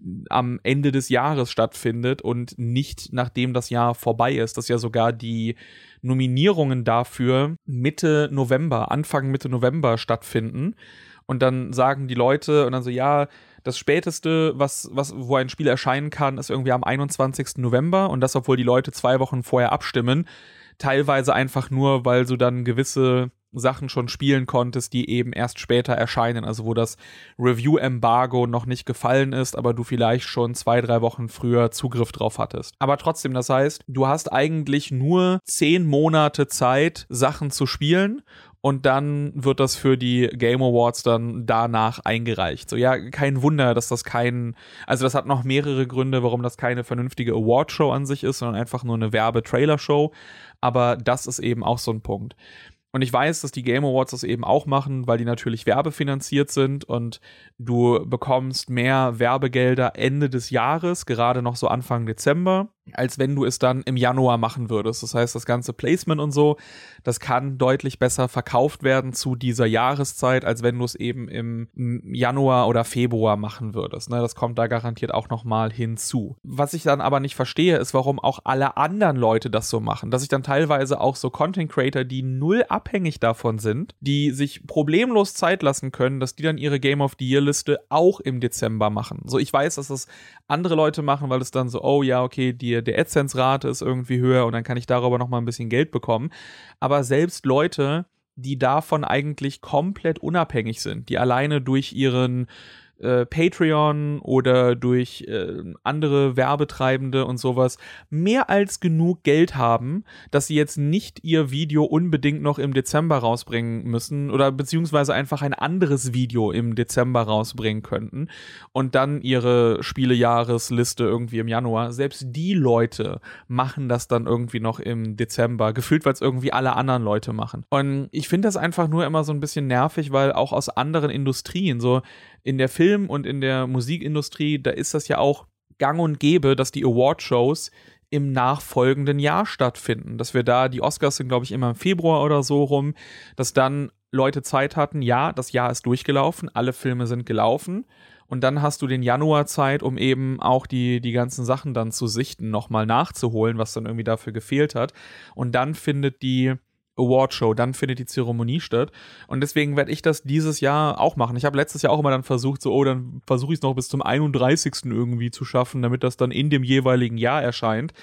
am Ende des Jahres stattfindet und nicht nachdem das Jahr vorbei ist. Das ja sogar die Nominierungen dafür Mitte November, Anfang Mitte November stattfinden. Und dann sagen die Leute und dann so, ja, das späteste, was, was, wo ein Spiel erscheinen kann, ist irgendwie am einundzwanzigsten November und das, obwohl die Leute zwei Wochen vorher abstimmen. Teilweise einfach nur, weil du dann gewisse Sachen schon spielen konntest, die eben erst später erscheinen, also wo das Review-Embargo noch nicht gefallen ist, aber du vielleicht schon zwei, drei Wochen früher Zugriff drauf hattest. Aber trotzdem, das heißt, du hast eigentlich nur zehn Monate Zeit, Sachen zu spielen. Und dann wird das für die Game Awards dann danach eingereicht. So, ja, kein Wunder, dass das kein, also das hat noch mehrere Gründe, warum das keine vernünftige Awardshow an sich ist, sondern einfach nur eine Werbe-Trailer-Show. Aber das ist eben auch so ein Punkt. Und ich weiß, dass die Game Awards das eben auch machen, weil die natürlich werbefinanziert sind und du bekommst mehr Werbegelder Ende des Jahres, gerade noch so Anfang Dezember, als wenn du es dann im Januar machen würdest. Das heißt, das ganze Placement und so, das kann deutlich besser verkauft werden zu dieser Jahreszeit, als wenn du es eben im Januar oder Februar machen würdest. Ne, das kommt da garantiert auch nochmal hinzu. Was ich dann aber nicht verstehe, ist, warum auch alle anderen Leute das so machen. Dass ich dann teilweise auch so Content Creator, die null abhängig davon sind, die sich problemlos Zeit lassen können, dass die dann ihre Game of the Year Liste auch im Dezember machen. So, ich weiß, dass das andere Leute machen, weil es dann so, oh ja, okay, die der AdSense-Rate ist irgendwie höher und dann kann ich darüber nochmal ein bisschen Geld bekommen. Aber selbst Leute, die davon eigentlich komplett unabhängig sind, die alleine durch ihren äh, Patreon oder durch äh, andere Werbetreibende und sowas mehr als genug Geld haben, dass sie jetzt nicht ihr Video unbedingt noch im Dezember rausbringen müssen oder beziehungsweise einfach ein anderes Video im Dezember rausbringen könnten und dann ihre Spielejahresliste irgendwie im Januar. Selbst die Leute machen das dann irgendwie noch im Dezember, gefühlt, weil es irgendwie alle anderen Leute machen. Und ich finde das einfach nur immer so ein bisschen nervig, weil auch aus anderen Industrien, so in der Film- und in der Musikindustrie, da ist das ja auch gang und gäbe, dass die Awardshows im nachfolgenden Jahr stattfinden. Dass wir da, die Oscars sind, glaube ich, immer im Februar oder so rum, dass dann Leute Zeit hatten, ja, das Jahr ist durchgelaufen, alle Filme sind gelaufen und dann hast du den Januar Zeit, um eben auch die, die ganzen Sachen dann zu sichten, nochmal nachzuholen, was dann irgendwie dafür gefehlt hat. Und dann findet die Awardshow, dann findet die Zeremonie statt und deswegen werde ich das dieses Jahr auch machen. Ich habe letztes Jahr auch immer dann versucht, so, oh, dann versuche ich es noch bis zum einunddreißigsten irgendwie zu schaffen, damit das dann in dem jeweiligen Jahr erscheint.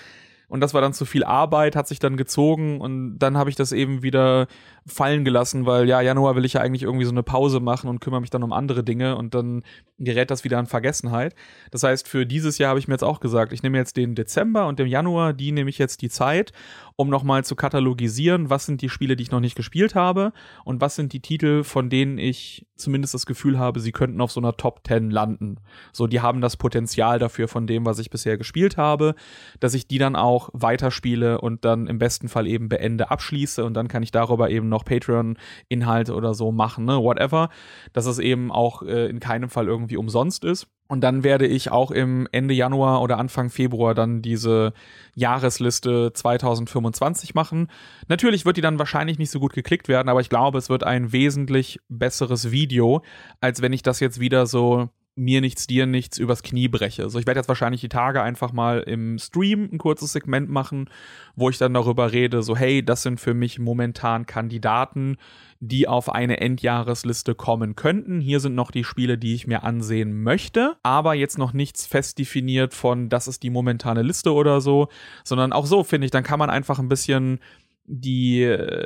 Und das war dann zu viel Arbeit, hat sich dann gezogen und dann habe ich das eben wieder fallen gelassen, weil ja, Januar will ich ja eigentlich irgendwie so eine Pause machen und kümmere mich dann um andere Dinge und dann gerät das wieder in Vergessenheit. Das heißt, für dieses Jahr habe ich mir jetzt auch gesagt, ich nehme jetzt den Dezember und den Januar, die nehme ich jetzt die Zeit, um nochmal zu katalogisieren, was sind die Spiele, die ich noch nicht gespielt habe und was sind die Titel, von denen ich zumindest das Gefühl habe, sie könnten auf so einer Top zehn landen. So, die haben das Potenzial dafür von dem, was ich bisher gespielt habe, dass ich die dann auch weiterspiele und dann im besten Fall eben beende, abschließe und dann kann ich darüber eben noch Patreon-Inhalte oder so machen, ne, whatever, dass es eben auch äh, in keinem Fall irgendwie umsonst ist. Und dann werde ich auch im Ende Januar oder Anfang Februar dann diese Jahresliste zwanzig fünfundzwanzig machen. Natürlich wird die dann wahrscheinlich nicht so gut geklickt werden, aber ich glaube, es wird ein wesentlich besseres Video, als wenn ich das jetzt wieder so mir nichts, dir nichts übers Knie breche. Also ich werde jetzt wahrscheinlich die Tage einfach mal im Stream ein kurzes Segment machen, wo ich dann darüber rede, so hey, das sind für mich momentan Kandidaten, die auf eine Endjahresliste kommen könnten. Hier sind noch die Spiele, die ich mir ansehen möchte, aber jetzt noch nichts fest definiert von, das ist die momentane Liste oder so, sondern auch so, finde ich, dann kann man einfach ein bisschen die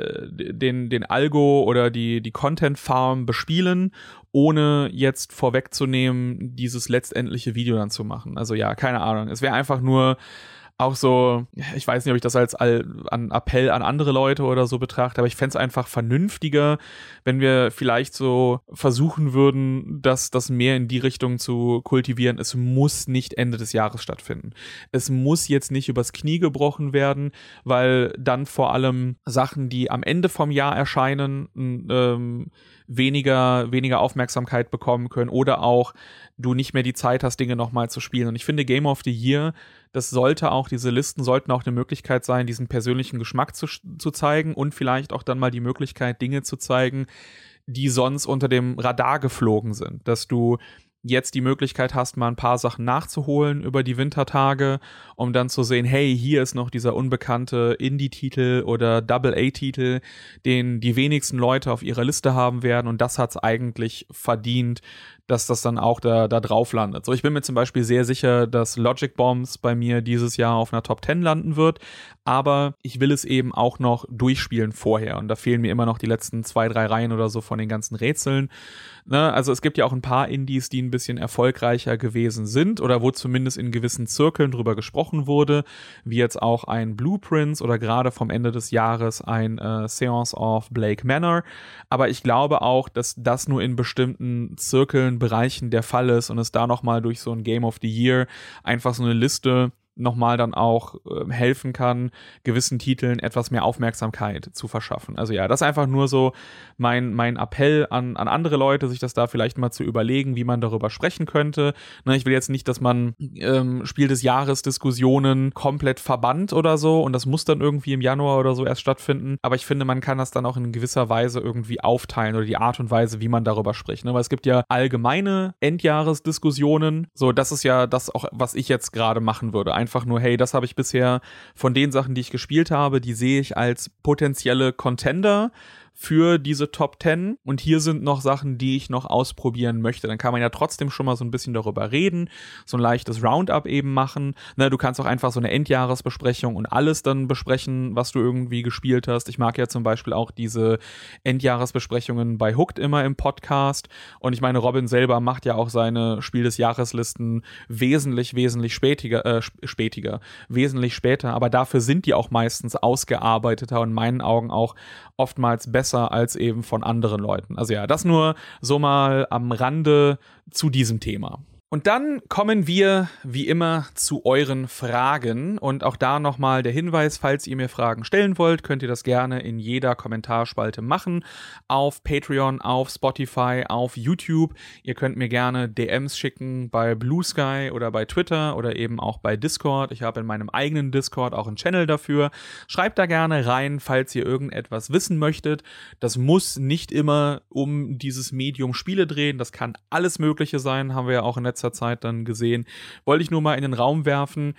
den den Algo oder die die Content Farm bespielen, ohne jetzt vorwegzunehmen, dieses letztendliche Video dann zu machen. Also ja, keine Ahnung. Es wäre einfach nur auch so, ich weiß nicht, ob ich das als All, an Appell an andere Leute oder so betrachte, aber ich fände es einfach vernünftiger, wenn wir vielleicht so versuchen würden, dass das mehr in die Richtung zu kultivieren. Es muss nicht Ende des Jahres stattfinden. Es muss jetzt nicht übers Knie gebrochen werden, weil dann vor allem Sachen, die am Ende vom Jahr erscheinen, ähm, weniger, weniger Aufmerksamkeit bekommen können oder auch du nicht mehr die Zeit hast, Dinge nochmal zu spielen. Und ich finde, Game of the Year, das sollte auch, diese Listen sollten auch eine Möglichkeit sein, diesen persönlichen Geschmack zu, zu zeigen und vielleicht auch dann mal die Möglichkeit, Dinge zu zeigen, die sonst unter dem Radar geflogen sind. Dass du jetzt die Möglichkeit hast, mal ein paar Sachen nachzuholen über die Wintertage, um dann zu sehen, hey, hier ist noch dieser unbekannte Indie-Titel oder Double-A-Titel, den die wenigsten Leute auf ihrer Liste haben werden und das hat's eigentlich verdient, dass das dann auch da, da drauf landet. So, ich bin mir zum Beispiel sehr sicher, dass Logic Bombs bei mir dieses Jahr auf einer Top zehn landen wird, aber ich will es eben auch noch durchspielen vorher und da fehlen mir immer noch die letzten zwei, drei Reihen oder so von den ganzen Rätseln. Ne? Also es gibt ja auch ein paar Indies, die ein bisschen erfolgreicher gewesen sind oder wo zumindest in gewissen Zirkeln drüber gesprochen wurde, wie jetzt auch ein Blueprints oder gerade vom Ende des Jahres ein äh, Seance of Blake Manor, aber ich glaube auch, dass das nur in bestimmten Zirkeln Bereichen der Fall ist und es da nochmal durch so ein Game of the Year einfach so eine Liste nochmal dann auch äh, helfen kann, gewissen Titeln etwas mehr Aufmerksamkeit zu verschaffen. Also ja, das ist einfach nur so mein, mein Appell an, an andere Leute, sich das da vielleicht mal zu überlegen, wie man darüber sprechen könnte. Ne, ich will jetzt nicht, dass man ähm, Spiel des Jahres Diskussionen komplett verbannt oder so und das muss dann irgendwie im Januar oder so erst stattfinden, aber ich finde, man kann das dann auch in gewisser Weise irgendwie aufteilen oder die Art und Weise, wie man darüber spricht. Ne? Weil es gibt ja allgemeine Endjahresdiskussionen, so das ist ja das auch, was ich jetzt gerade machen würde. Einfach nur, hey, das habe ich bisher von den Sachen, die ich gespielt habe, die sehe ich als potenzielle Contender für diese Top zehn und hier sind noch Sachen, die ich noch ausprobieren möchte. Dann kann man ja trotzdem schon mal so ein bisschen darüber reden, so ein leichtes Roundup eben machen. Ne, du kannst auch einfach so eine Endjahresbesprechung und alles dann besprechen, was du irgendwie gespielt hast. Ich mag ja zum Beispiel auch diese Endjahresbesprechungen bei Hooked immer im Podcast und ich meine, Robin selber macht ja auch seine Spiel des Jahreslisten wesentlich, wesentlich spätiger, äh, spätiger, wesentlich später, aber dafür sind die auch meistens ausgearbeiteter und in meinen Augen auch oftmals besser als eben von anderen Leuten. Also ja, das nur so mal am Rande zu diesem Thema. Und dann kommen wir, wie immer, zu euren Fragen. Und auch da nochmal der Hinweis, falls ihr mir Fragen stellen wollt, könnt ihr das gerne in jeder Kommentarspalte machen. Auf Patreon, auf Spotify, auf YouTube. Ihr könnt mir gerne D Ms schicken bei Blue Sky oder bei Twitter oder eben auch bei Discord. Ich habe in meinem eigenen Discord auch einen Channel dafür. Schreibt da gerne rein, falls ihr irgendetwas wissen möchtet. Das muss nicht immer um dieses Medium Spiele drehen. Das kann alles Mögliche sein, haben wir ja auch in letzter Zeit dann gesehen. Wollte ich nur mal in den Raum werfen.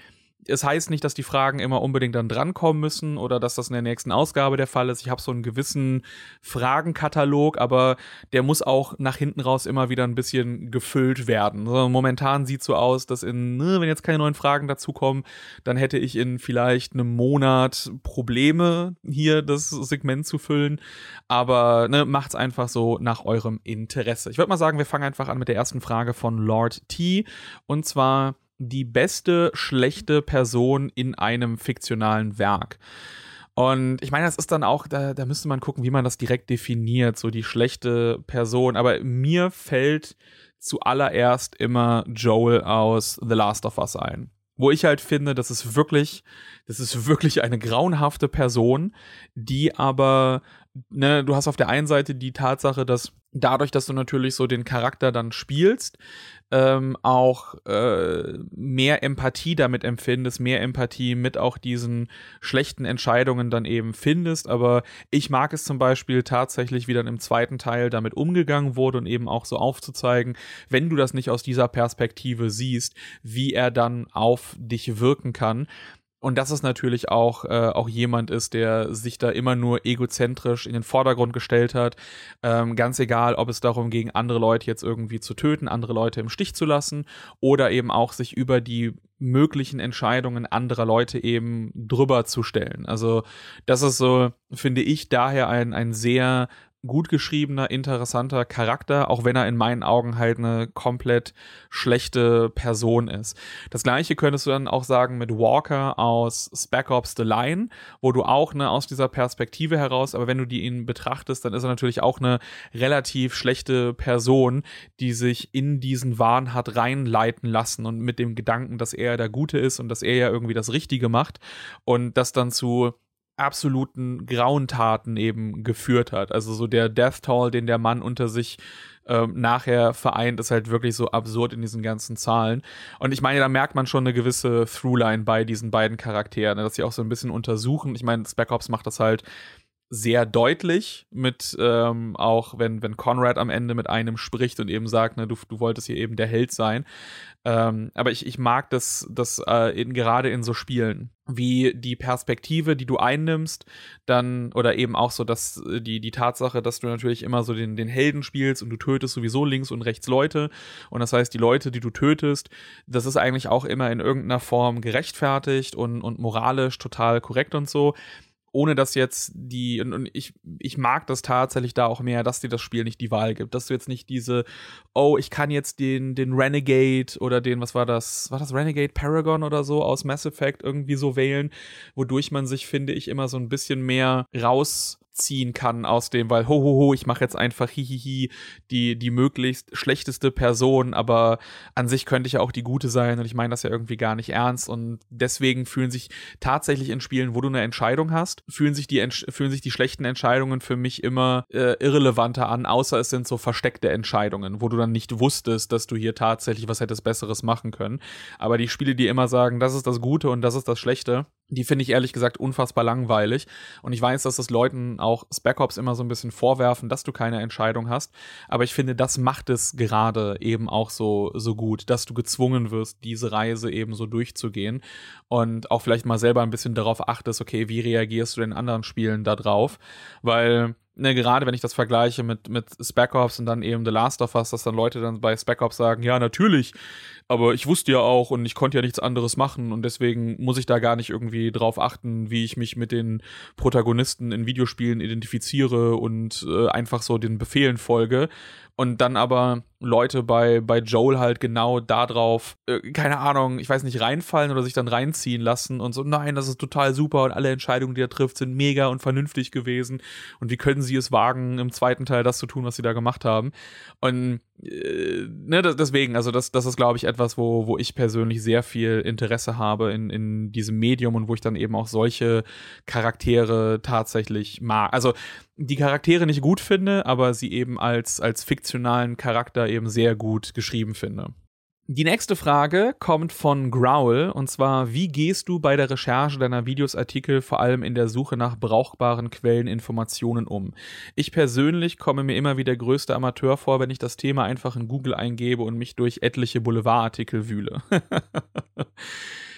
es heißt nicht, dass die Fragen immer unbedingt dann drankommen müssen oder dass das in der nächsten Ausgabe der Fall ist. Ich habe so einen gewissen Fragenkatalog, aber der muss auch nach hinten raus immer wieder ein bisschen gefüllt werden. So, momentan sieht so aus, dass in, ne, wenn jetzt keine neuen Fragen dazukommen, dann hätte ich in vielleicht einem Monat Probleme, hier das Segment zu füllen. Aber ne, macht's einfach so nach eurem Interesse. Ich würde mal sagen, wir fangen einfach an mit der ersten Frage von Lord T. Und zwar die beste schlechte Person in einem fiktionalen Werk. Und ich meine, das ist dann auch, da, da müsste man gucken, wie man das direkt definiert, so die schlechte Person. Aber mir fällt zuallererst immer Joel aus The Last of Us ein. Wo ich halt finde, das ist wirklich, das ist wirklich eine grauenhafte Person, die aber, ne, du hast auf der einen Seite die Tatsache, dass dadurch, dass du natürlich so den Charakter dann spielst, ähm, auch äh, mehr Empathie damit empfindest, mehr Empathie mit auch diesen schlechten Entscheidungen dann eben findest, aber ich mag es zum Beispiel tatsächlich, wie dann im zweiten Teil damit umgegangen wurde und eben auch so aufzuzeigen, wenn du das nicht aus dieser Perspektive siehst, wie er dann auf dich wirken kann. Und dass es natürlich auch, äh, auch jemand ist, der sich da immer nur egozentrisch in den Vordergrund gestellt hat. Ähm, ganz egal, ob es darum ging, andere Leute jetzt irgendwie zu töten, andere Leute im Stich zu lassen oder eben auch sich über die möglichen Entscheidungen anderer Leute eben drüber zu stellen. Also das ist so, finde ich, daher ein, ein sehr gut geschriebener, interessanter Charakter, auch wenn er in meinen Augen halt eine komplett schlechte Person ist. Das gleiche könntest du dann auch sagen mit Walker aus Spec Ops The Line, wo du auch ne, aus dieser Perspektive heraus, aber wenn du die ihn betrachtest, dann ist er natürlich auch eine relativ schlechte Person, die sich in diesen Wahn hat reinleiten lassen und mit dem Gedanken, dass er der Gute ist und dass er ja irgendwie das Richtige macht und das dann zu absoluten Grauentaten eben geführt hat. Also so der Death Toll, den der Mann unter sich ähm, nachher vereint, ist halt wirklich so absurd in diesen ganzen Zahlen. Und ich meine, da merkt man schon eine gewisse Throughline bei diesen beiden Charakteren, dass sie auch so ein bisschen untersuchen. Ich meine, Spec Ops macht das halt sehr deutlich mit, ähm, auch wenn, wenn Conrad am Ende mit einem spricht und eben sagt, ne, du, du wolltest hier eben der Held sein. Ähm, aber ich, ich mag das, das äh, in, gerade in so Spielen, wie die Perspektive, die du einnimmst, dann, oder eben auch so, dass die, die Tatsache, dass du natürlich immer so den, den Helden spielst und du tötest sowieso links und rechts Leute. Und das heißt, die Leute, die du tötest, das ist eigentlich auch immer in irgendeiner Form gerechtfertigt und, und moralisch total korrekt und so. Ohne dass jetzt die, und ich, ich mag das tatsächlich da auch mehr, dass dir das Spiel nicht die Wahl gibt, dass du jetzt nicht diese, oh, ich kann jetzt den, den Renegade oder den, was war das, war das Renegade Paragon oder so aus Mass Effect irgendwie so wählen, wodurch man sich, finde ich, immer so ein bisschen mehr raus ziehen kann aus dem, weil ho, ho, ho, ich mache jetzt einfach hihihi die, die möglichst schlechteste Person, aber an sich könnte ich ja auch die Gute sein und ich meine das ja irgendwie gar nicht ernst und deswegen fühlen sich tatsächlich in Spielen, wo du eine Entscheidung hast, fühlen sich die, fühlen sich die schlechten Entscheidungen für mich immer äh, irrelevanter an, außer es sind so versteckte Entscheidungen, wo du dann nicht wusstest, dass du hier tatsächlich was hättest Besseres machen können. Aber die Spiele, die immer sagen, das ist das Gute und das ist das Schlechte, die finde ich ehrlich gesagt unfassbar langweilig. Und ich weiß, dass das Leuten auch Spec Ops immer so ein bisschen vorwerfen, dass du keine Entscheidung hast. Aber ich finde, das macht es gerade eben auch so, so gut, dass du gezwungen wirst, diese Reise eben so durchzugehen. Und auch vielleicht mal selber ein bisschen darauf achtest, okay, wie reagierst du in anderen Spielen da drauf? Weil ne, gerade wenn ich das vergleiche mit, mit Spec Ops und dann eben The Last of Us, dass dann Leute dann bei Spec Ops sagen, ja, natürlich, aber ich wusste ja auch und ich konnte ja nichts anderes machen und deswegen muss ich da gar nicht irgendwie drauf achten, wie ich mich mit den Protagonisten in Videospielen identifiziere und äh, einfach so den Befehlen folge. Und dann aber Leute bei, bei Joel halt genau da drauf, äh, keine Ahnung, ich weiß nicht, reinfallen oder sich dann reinziehen lassen und so, nein, das ist total super und alle Entscheidungen, die er trifft, sind mega und vernünftig gewesen und wie können sie es wagen, im zweiten Teil das zu tun, was sie da gemacht haben. Und äh, ne, das, deswegen, also das, das ist, glaube ich, etwas, wo, wo ich persönlich sehr viel Interesse habe in, in diesem Medium und wo ich dann eben auch solche Charaktere tatsächlich mag. Also die Charaktere nicht gut finde, aber sie eben als, als fiktionalen Charakter eben sehr gut geschrieben finde. Die nächste Frage kommt von Growl und zwar, wie gehst du bei der Recherche deiner Videos, Artikel, vor allem in der Suche nach brauchbaren Quellen, Informationen um? Ich persönlich komme mir immer wie der größte Amateur vor, wenn ich das Thema einfach in Google eingebe und mich durch etliche Boulevardartikel wühle.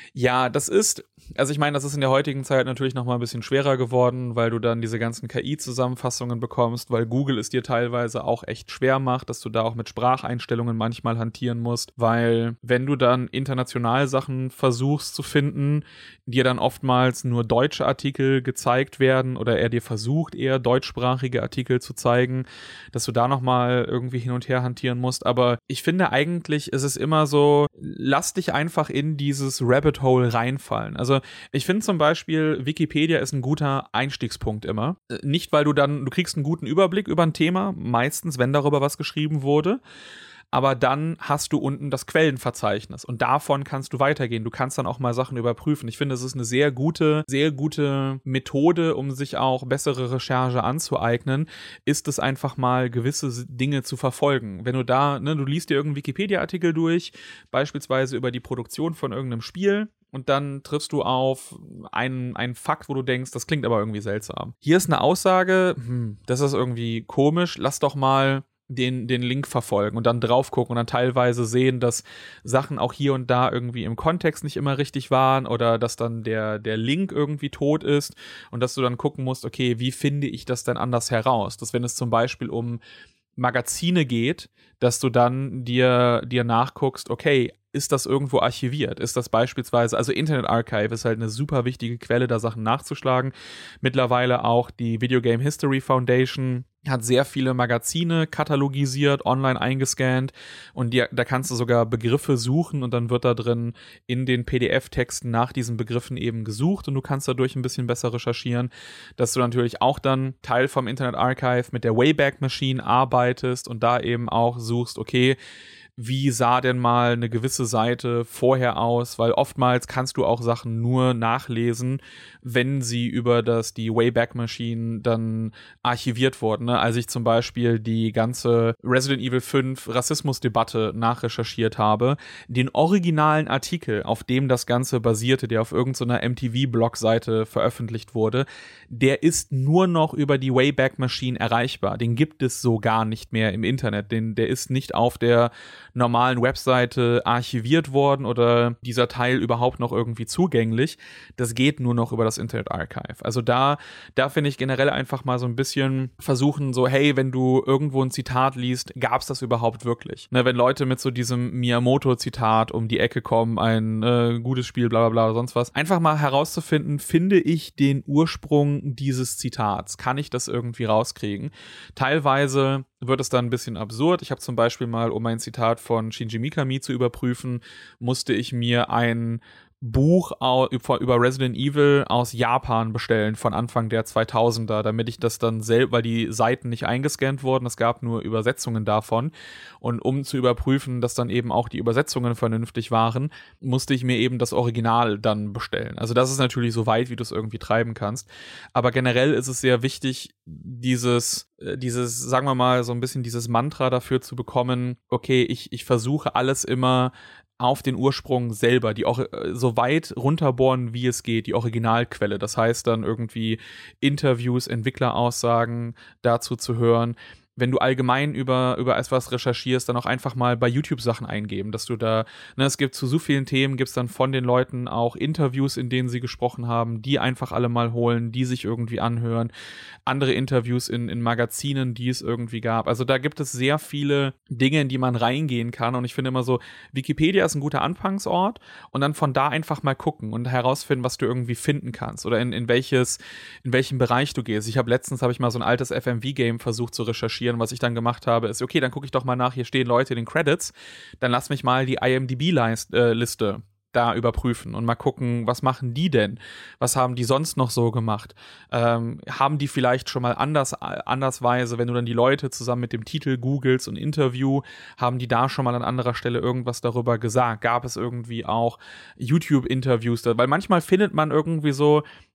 Ja, das ist, also ich meine, das ist in der heutigen Zeit natürlich noch mal ein bisschen schwerer geworden, weil du dann diese ganzen K I-Zusammenfassungen bekommst, weil Google es dir teilweise auch echt schwer macht, dass du da auch mit Spracheinstellungen manchmal hantieren musst, weil wenn du dann international Sachen versuchst zu finden, dir dann oftmals nur deutsche Artikel gezeigt werden oder er dir versucht, eher deutschsprachige Artikel zu zeigen, dass du da noch mal irgendwie hin und her hantieren musst. Aber ich finde eigentlich, ist es immer so, lass dich einfach in dieses Rabbit Hole reinfallen. Also ich finde zum Beispiel, Wikipedia ist ein guter Einstiegspunkt immer. Nicht, weil du dann, du kriegst einen guten Überblick über ein Thema, meistens, wenn darüber was geschrieben wurde. Aber dann hast du unten das Quellenverzeichnis und davon kannst du weitergehen. Du kannst dann auch mal Sachen überprüfen. Ich finde, es ist eine sehr gute, sehr gute Methode, um sich auch bessere Recherche anzueignen, ist es einfach mal gewisse Dinge zu verfolgen. Wenn du da, ne, du liest dir irgendeinen Wikipedia-Artikel durch, beispielsweise über die Produktion von irgendeinem Spiel, und dann triffst du auf einen, einen Fakt, wo du denkst, das klingt aber irgendwie seltsam. Hier ist eine Aussage, hm, das ist irgendwie komisch, lass doch mal den, den Link verfolgen und dann drauf gucken und dann teilweise sehen, dass Sachen auch hier und da irgendwie im Kontext nicht immer richtig waren oder dass dann der, der Link irgendwie tot ist und dass du dann gucken musst, okay, wie finde ich das denn anders heraus? Dass wenn es zum Beispiel um Magazine geht, dass du dann dir, dir nachguckst, okay, ist das irgendwo archiviert? Ist das beispielsweise, also Internet Archive ist halt eine super wichtige Quelle, da Sachen nachzuschlagen. Mittlerweile auch die Video Game History Foundation hat sehr viele Magazine katalogisiert, online eingescannt und die, da kannst du sogar Begriffe suchen und dann wird da drin in den P D F-Texten nach diesen Begriffen eben gesucht und du kannst dadurch ein bisschen besser recherchieren, dass du natürlich auch dann Teil vom Internet Archive mit der Wayback Machine arbeitest und da eben auch suchst, okay, wie sah denn mal eine gewisse Seite vorher aus, weil oftmals kannst du auch Sachen nur nachlesen, wenn sie über das die Wayback Machine dann archiviert wurden. Ne? Als ich zum Beispiel die ganze Resident Evil fünf Rassismusdebatte nachrecherchiert habe, den originalen Artikel, auf dem das Ganze basierte, der auf irgendeiner M T V-Blog-Seite veröffentlicht wurde, der ist nur noch über die Wayback Machine erreichbar. Den gibt es so gar nicht mehr im Internet. Den, der ist nicht auf der normalen Webseite archiviert worden oder dieser Teil überhaupt noch irgendwie zugänglich. Das geht nur noch über das Internet Archive. Also da, da finde ich generell einfach mal so ein bisschen versuchen, so, hey, wenn du irgendwo ein Zitat liest, gab es das überhaupt wirklich? Ne, wenn Leute mit so diesem Miyamoto-Zitat um die Ecke kommen, ein äh, gutes Spiel, bla bla bla, oder sonst was, einfach mal herauszufinden, finde ich den Ursprung dieses Zitats? Kann ich das irgendwie rauskriegen? Teilweise wird es dann ein bisschen absurd. Ich habe zum Beispiel mal, um ein Zitat von Shinji Mikami zu überprüfen, musste ich mir ein Buch über Resident Evil aus Japan bestellen von Anfang der zweitausender, damit ich das dann selbst, weil die Seiten nicht eingescannt wurden, es gab nur Übersetzungen davon und um zu überprüfen, dass dann eben auch die Übersetzungen vernünftig waren, musste ich mir eben das Original dann bestellen. Also das ist natürlich so weit, wie du es irgendwie treiben kannst, aber generell ist es sehr wichtig, dieses, dieses, sagen wir mal, so ein bisschen dieses Mantra dafür zu bekommen, okay, ich, ich versuche alles immer auf den Ursprung selber, die auch so weit runterbohren, wie es geht, die Originalquelle. Das heißt dann irgendwie Interviews, Entwickleraussagen dazu zu hören. Wenn du allgemein über, über etwas recherchierst, dann auch einfach mal bei YouTube Sachen eingeben, dass du da, ne, es gibt zu so vielen Themen, gibt es dann von den Leuten auch Interviews, in denen sie gesprochen haben, die einfach alle mal holen, die sich irgendwie anhören, andere Interviews in, in Magazinen, die es irgendwie gab. Also da gibt es sehr viele Dinge, in die man reingehen kann und ich finde immer so, Wikipedia ist ein guter Anfangsort und dann von da einfach mal gucken und herausfinden, was du irgendwie finden kannst oder in, in welches, in welchem Bereich du gehst. Ich habe letztens, habe ich mal so ein altes F M V-Game versucht zu recherchieren. Was ich dann gemacht habe, ist, okay, dann gucke ich doch mal nach, hier stehen Leute in den Credits, dann lass mich mal die I M D B-Liste da überprüfen und mal gucken, was machen die denn? Was haben die sonst noch so gemacht? Ähm, haben die vielleicht schon mal anders, andersweise, wenn du dann die Leute zusammen mit dem Titel googelst und Interview, haben die da schon mal an anderer Stelle irgendwas darüber gesagt? Gab es irgendwie auch YouTube-Interviews? Weil manchmal findet man irgendwie so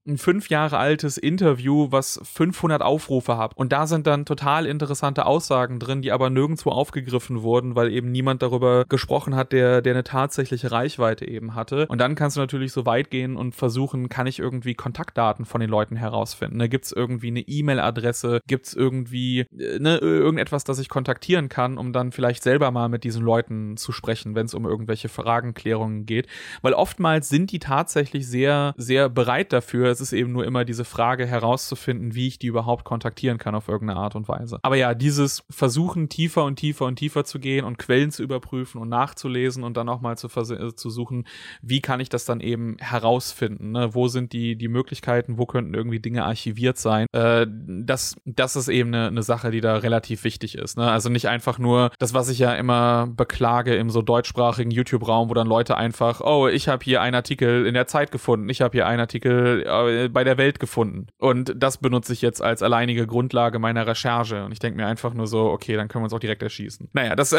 ein fünf Jahre altes Interview, was fünfhundert Aufrufe hat. Und da sind dann total interessante Aussagen drin, die aber nirgendwo aufgegriffen wurden, weil eben niemand darüber gesprochen hat, der, der eine tatsächliche Reichweite eben hatte. Und dann kannst du natürlich so weit gehen und versuchen, kann ich irgendwie Kontaktdaten von den Leuten herausfinden. Da gibt es irgendwie eine E-Mail-Adresse, gibt es irgendwie ne, irgendetwas, das ich kontaktieren kann, um dann vielleicht selber mal mit diesen Leuten zu sprechen, wenn es um irgendwelche Fragenklärungen geht. Weil oftmals sind die tatsächlich sehr, sehr bereit dafür. Es ist eben nur immer diese Frage herauszufinden, wie ich die überhaupt kontaktieren kann auf irgendeine Art und Weise. Aber ja, dieses Versuchen, tiefer und tiefer und tiefer zu gehen und Quellen zu überprüfen und nachzulesen und dann auch mal zu, vers- äh, zu suchen, wie kann ich das dann eben herausfinden, ne? Wo sind die, die Möglichkeiten, wo könnten irgendwie Dinge archiviert sein? Äh, das, das ist eben eine, eine Sache, die da relativ wichtig ist, ne? Also nicht einfach nur das, was ich ja immer beklage im so deutschsprachigen YouTube-Raum, wo dann Leute einfach, oh, ich habe hier einen Artikel in der Zeit gefunden, ich habe hier einen Artikel äh, bei der Welt gefunden und das benutze ich jetzt als alleinige Grundlage meiner Recherche und ich denke mir einfach nur so, okay, dann können wir uns auch direkt erschießen. Naja, das,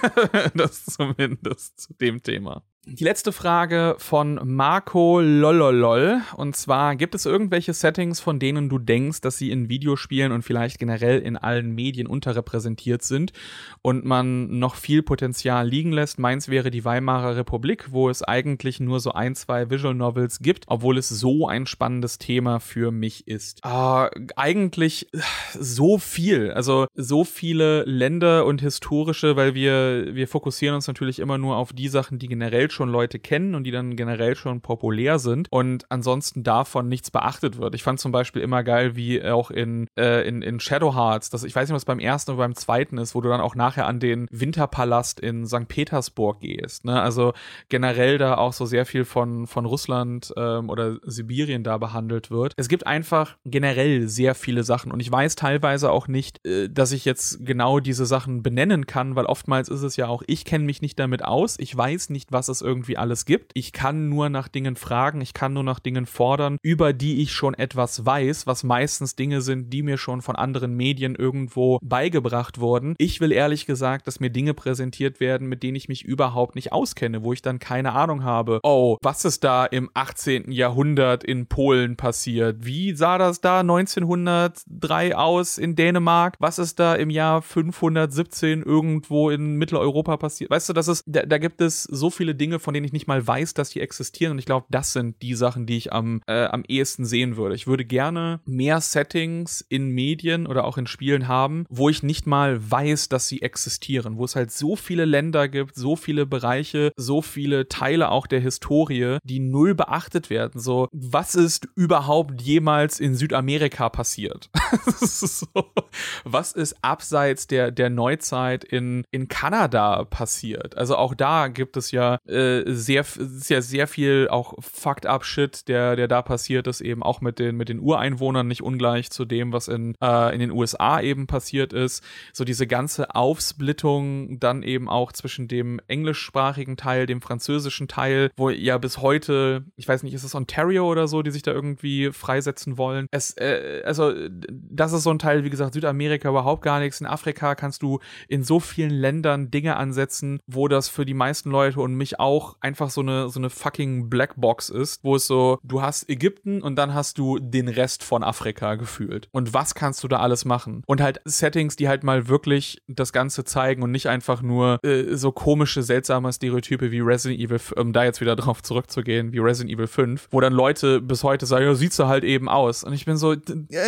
das zumindest zu dem Thema. Die letzte Frage von Marco Lololol, und zwar, gibt es irgendwelche Settings, von denen du denkst, dass sie in Videospielen und vielleicht generell in allen Medien unterrepräsentiert sind und man noch viel Potenzial liegen lässt? Meins wäre die Weimarer Republik, wo es eigentlich nur so ein, zwei Visual Novels gibt, obwohl es so ein spannendes Thema für mich ist. Äh, eigentlich so viel, also so viele Länder und historische, weil wir, wir fokussieren uns natürlich immer nur auf die Sachen, die generell schon Leute kennen und die dann generell schon populär sind und ansonsten davon nichts beachtet wird. Ich fand zum Beispiel immer geil, wie auch in, äh, in, in Shadow Hearts, das, ich weiß nicht, was beim ersten oder beim zweiten ist, wo du dann auch nachher an den Winterpalast in Sankt Petersburg gehst, ne? Also generell da auch so sehr viel von, von Russland ähm, oder Sibirien da behandelt wird. Es gibt einfach generell sehr viele Sachen und ich weiß teilweise auch nicht, äh, dass ich jetzt genau diese Sachen benennen kann, weil oftmals ist es ja auch, ich kenne mich nicht damit aus, ich weiß nicht, was es irgendwie alles gibt. Ich kann nur nach Dingen fragen, ich kann nur nach Dingen fordern, über die ich schon etwas weiß, was meistens Dinge sind, die mir schon von anderen Medien irgendwo beigebracht wurden. Ich will ehrlich gesagt, dass mir Dinge präsentiert werden, mit denen ich mich überhaupt nicht auskenne, wo ich dann keine Ahnung habe. Oh, was ist da im achtzehnten Jahrhundert in Polen passiert? Wie sah das da neunzehnhundertdrei aus in Dänemark? Was ist da im Jahr fünfhundertsiebzehn irgendwo in Mitteleuropa passiert? Weißt du, das ist, da, da gibt es so viele Dinge, von denen ich nicht mal weiß, dass sie existieren und ich glaube, das sind die Sachen, die ich am, äh, am ehesten sehen würde. Ich würde gerne mehr Settings in Medien oder auch in Spielen haben, wo ich nicht mal weiß, dass sie existieren, wo es halt so viele Länder gibt, so viele Bereiche, so viele Teile auch der Historie, die null beachtet werden. So, was ist überhaupt jemals in Südamerika passiert? Das ist so, was ist abseits der, der Neuzeit in, in Kanada passiert? Also auch da gibt es ja äh, sehr, ist ja sehr viel auch fucked up Shit, der, der da passiert ist, eben auch mit den, mit den Ureinwohnern, nicht ungleich zu dem, was in, äh, in den U S A eben passiert ist. So diese ganze Aufsplittung dann eben auch zwischen dem englischsprachigen Teil, dem französischen Teil, wo ja bis heute, ich weiß nicht, ist es Ontario oder so, die sich da irgendwie freisetzen wollen. Es, äh, also, das ist so ein Teil, wie gesagt, Südamerika überhaupt gar nichts. In Afrika kannst du in so vielen Ländern Dinge ansetzen, wo das für die meisten Leute und mich auch einfach so eine, so eine fucking Blackbox ist, wo es so, du hast Ägypten und dann hast du den Rest von Afrika gefühlt. Und was kannst du da alles machen? Und halt Settings, die halt mal wirklich das Ganze zeigen und nicht einfach nur äh, so komische, seltsame Stereotype wie Resident Evil, um da jetzt wieder drauf zurückzugehen, wie Resident Evil fünf, wo dann Leute bis heute sagen, ja, sieht so halt eben aus. Und ich bin so, äh,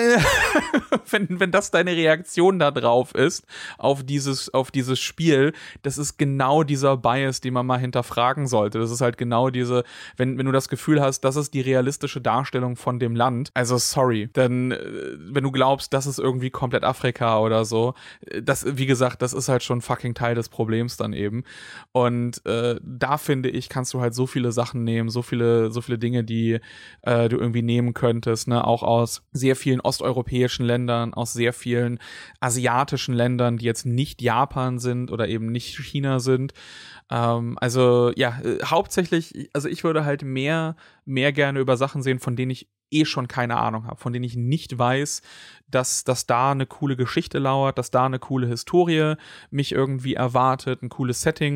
wenn, wenn das deine Reaktion da drauf ist, auf dieses, auf dieses Spiel, das ist genau dieser Bias, den man mal hinterfragen sollte. Das ist halt genau diese, wenn, wenn du das Gefühl hast, das ist die realistische Darstellung von dem Land, also sorry, denn äh, wenn du glaubst, das ist irgendwie komplett Afrika oder so, das, wie gesagt, das ist halt schon fucking Teil des Problems dann eben. Und äh, da finde ich, kannst du halt so viele Sachen nehmen, so viele, so viele Dinge, die äh, du irgendwie nehmen könntest, ne, auch aus sehr vielen osteuropäischen Ländern, aus sehr vielen asiatischen Ländern, die jetzt nicht Japan sind oder eben nicht China sind. Ähm, also ja, äh, hauptsächlich, also ich würde halt mehr, mehr gerne über Sachen sehen, von denen ich eh schon keine Ahnung habe, von denen ich nicht weiß, dass, dass da eine coole Geschichte lauert, dass da eine coole Historie mich irgendwie erwartet, ein cooles Setting.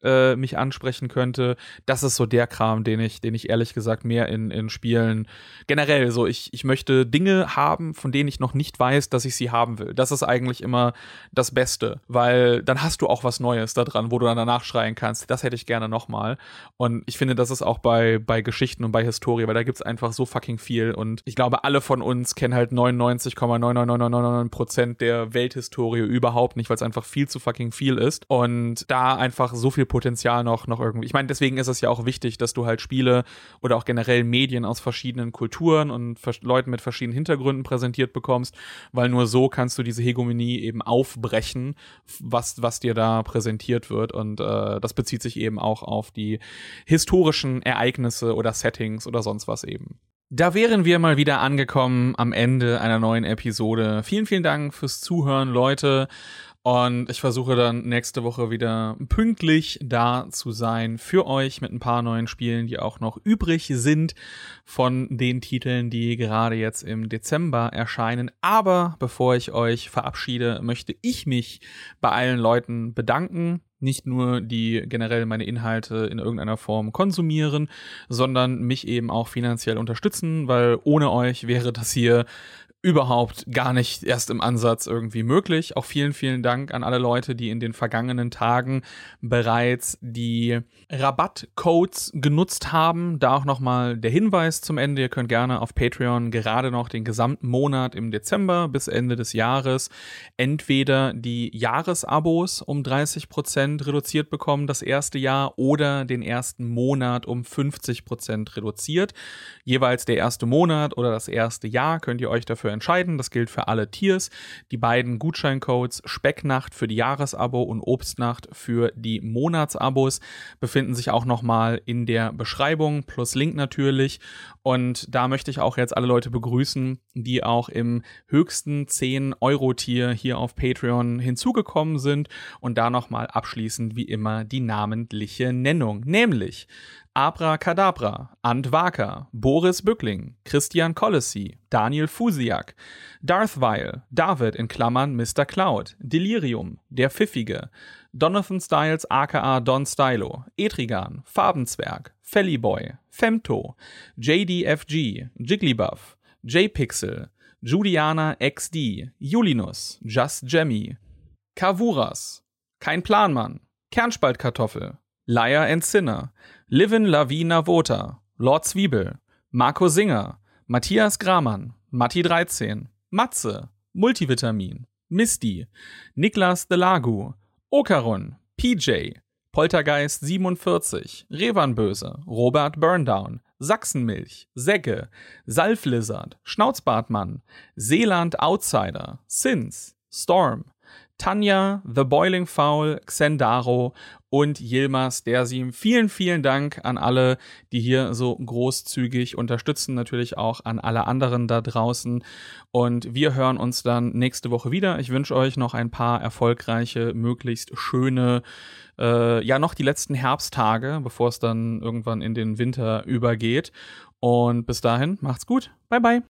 äh, mich ansprechen könnte. Das ist so der Kram, den ich, den ich ehrlich gesagt mehr in, in Spielen generell so, ich, ich möchte Dinge haben, von denen ich noch nicht weiß, dass ich sie haben will. Das ist eigentlich immer das Beste, weil dann hast du auch was Neues da dran, wo du dann danach schreien kannst, das hätte ich gerne nochmal. Und ich finde, das ist auch bei, bei Geschichten und bei Historie, weil da gibt's einfach so fucking viel und ich glaube, alle von uns kennen halt neunundneunzig Komma neun neun neun neun neun Prozent der Welthistorie überhaupt nicht, weil es einfach viel zu fucking viel ist und da einfach so viel Potenzial noch, noch irgendwie. Ich meine, deswegen ist es ja auch wichtig, dass du halt Spiele oder auch generell Medien aus verschiedenen Kulturen und vers- Leuten mit verschiedenen Hintergründen präsentiert bekommst, weil nur so kannst du diese Hegemonie eben aufbrechen, was, was dir da präsentiert wird und äh, das bezieht sich eben auch auf die historischen Ereignisse oder Settings oder sonst was eben. Da wären wir mal wieder angekommen am Ende einer neuen Episode. Vielen, vielen Dank fürs Zuhören, Leute. Und ich versuche dann nächste Woche wieder pünktlich da zu sein für euch mit ein paar neuen Spielen, die auch noch übrig sind von den Titeln, die gerade jetzt im Dezember erscheinen. Aber bevor ich euch verabschiede, möchte ich mich bei allen Leuten bedanken. Nicht nur die generell meine Inhalte in irgendeiner Form konsumieren, sondern mich eben auch finanziell unterstützen, weil ohne euch wäre das hier überhaupt gar nicht erst im Ansatz irgendwie möglich. Auch vielen, vielen Dank an alle Leute, die in den vergangenen Tagen bereits die Rabattcodes genutzt haben. Da auch nochmal der Hinweis zum Ende. Ihr könnt gerne auf Patreon gerade noch den gesamten Monat im Dezember bis Ende des Jahres entweder die Jahresabos um dreißig Prozent reduziert bekommen, das erste Jahr, oder den ersten Monat um fünfzig Prozent reduziert. Jeweils der erste Monat oder das erste Jahr könnt ihr euch dafür entscheiden. Das gilt für alle Tiers. Die beiden Gutscheincodes Specknacht für die Jahresabo und Obstnacht für die Monatsabos befinden sich auch nochmal in der Beschreibung plus Link natürlich. Und da möchte ich auch jetzt alle Leute begrüßen, die auch im höchsten zehn Euro Tier hier auf Patreon hinzugekommen sind und da nochmal abschließend wie immer die namentliche Nennung, nämlich Abracadabra, Antwaka, Boris Bückling, Christian Collesi, Daniel Fusiak, Darth Weil, David in Klammern Mister Cloud, Delirium, Der Pfiffige, Donathan Styles aka Don Stylo, Etrigan, Farbenzwerg, Fellyboy, Femto, J D F G, Jigglybuff, J-Pixel, Juliana X D, Julinus, Just Jemmy, Kavuras, Kein Planmann, Kernspaltkartoffel, Liar and Sinner, Livin Lavina Vota, Lord Zwiebel, Marco Singer, Matthias Gramann, Matti dreizehn, Matze, Multivitamin, Misty, Niklas de Lagu, Okarun, P J, Poltergeist siebenundvierzig, Revanböse, Robert Burndown, Sachsenmilch, Segge, Salflizard, Schnauzbartmann, Seeland Outsider, Sins, Storm, Tanja, The Boiling Fowl, Xendaro und Yilmaz Dersim. Vielen, vielen Dank an alle, die hier so großzügig unterstützen. Natürlich auch an alle anderen da draußen. Und wir hören uns dann nächste Woche wieder. Ich wünsche euch noch ein paar erfolgreiche, möglichst schöne, äh, ja noch die letzten Herbsttage, bevor es dann irgendwann in den Winter übergeht. Und bis dahin, macht's gut. Bye, bye.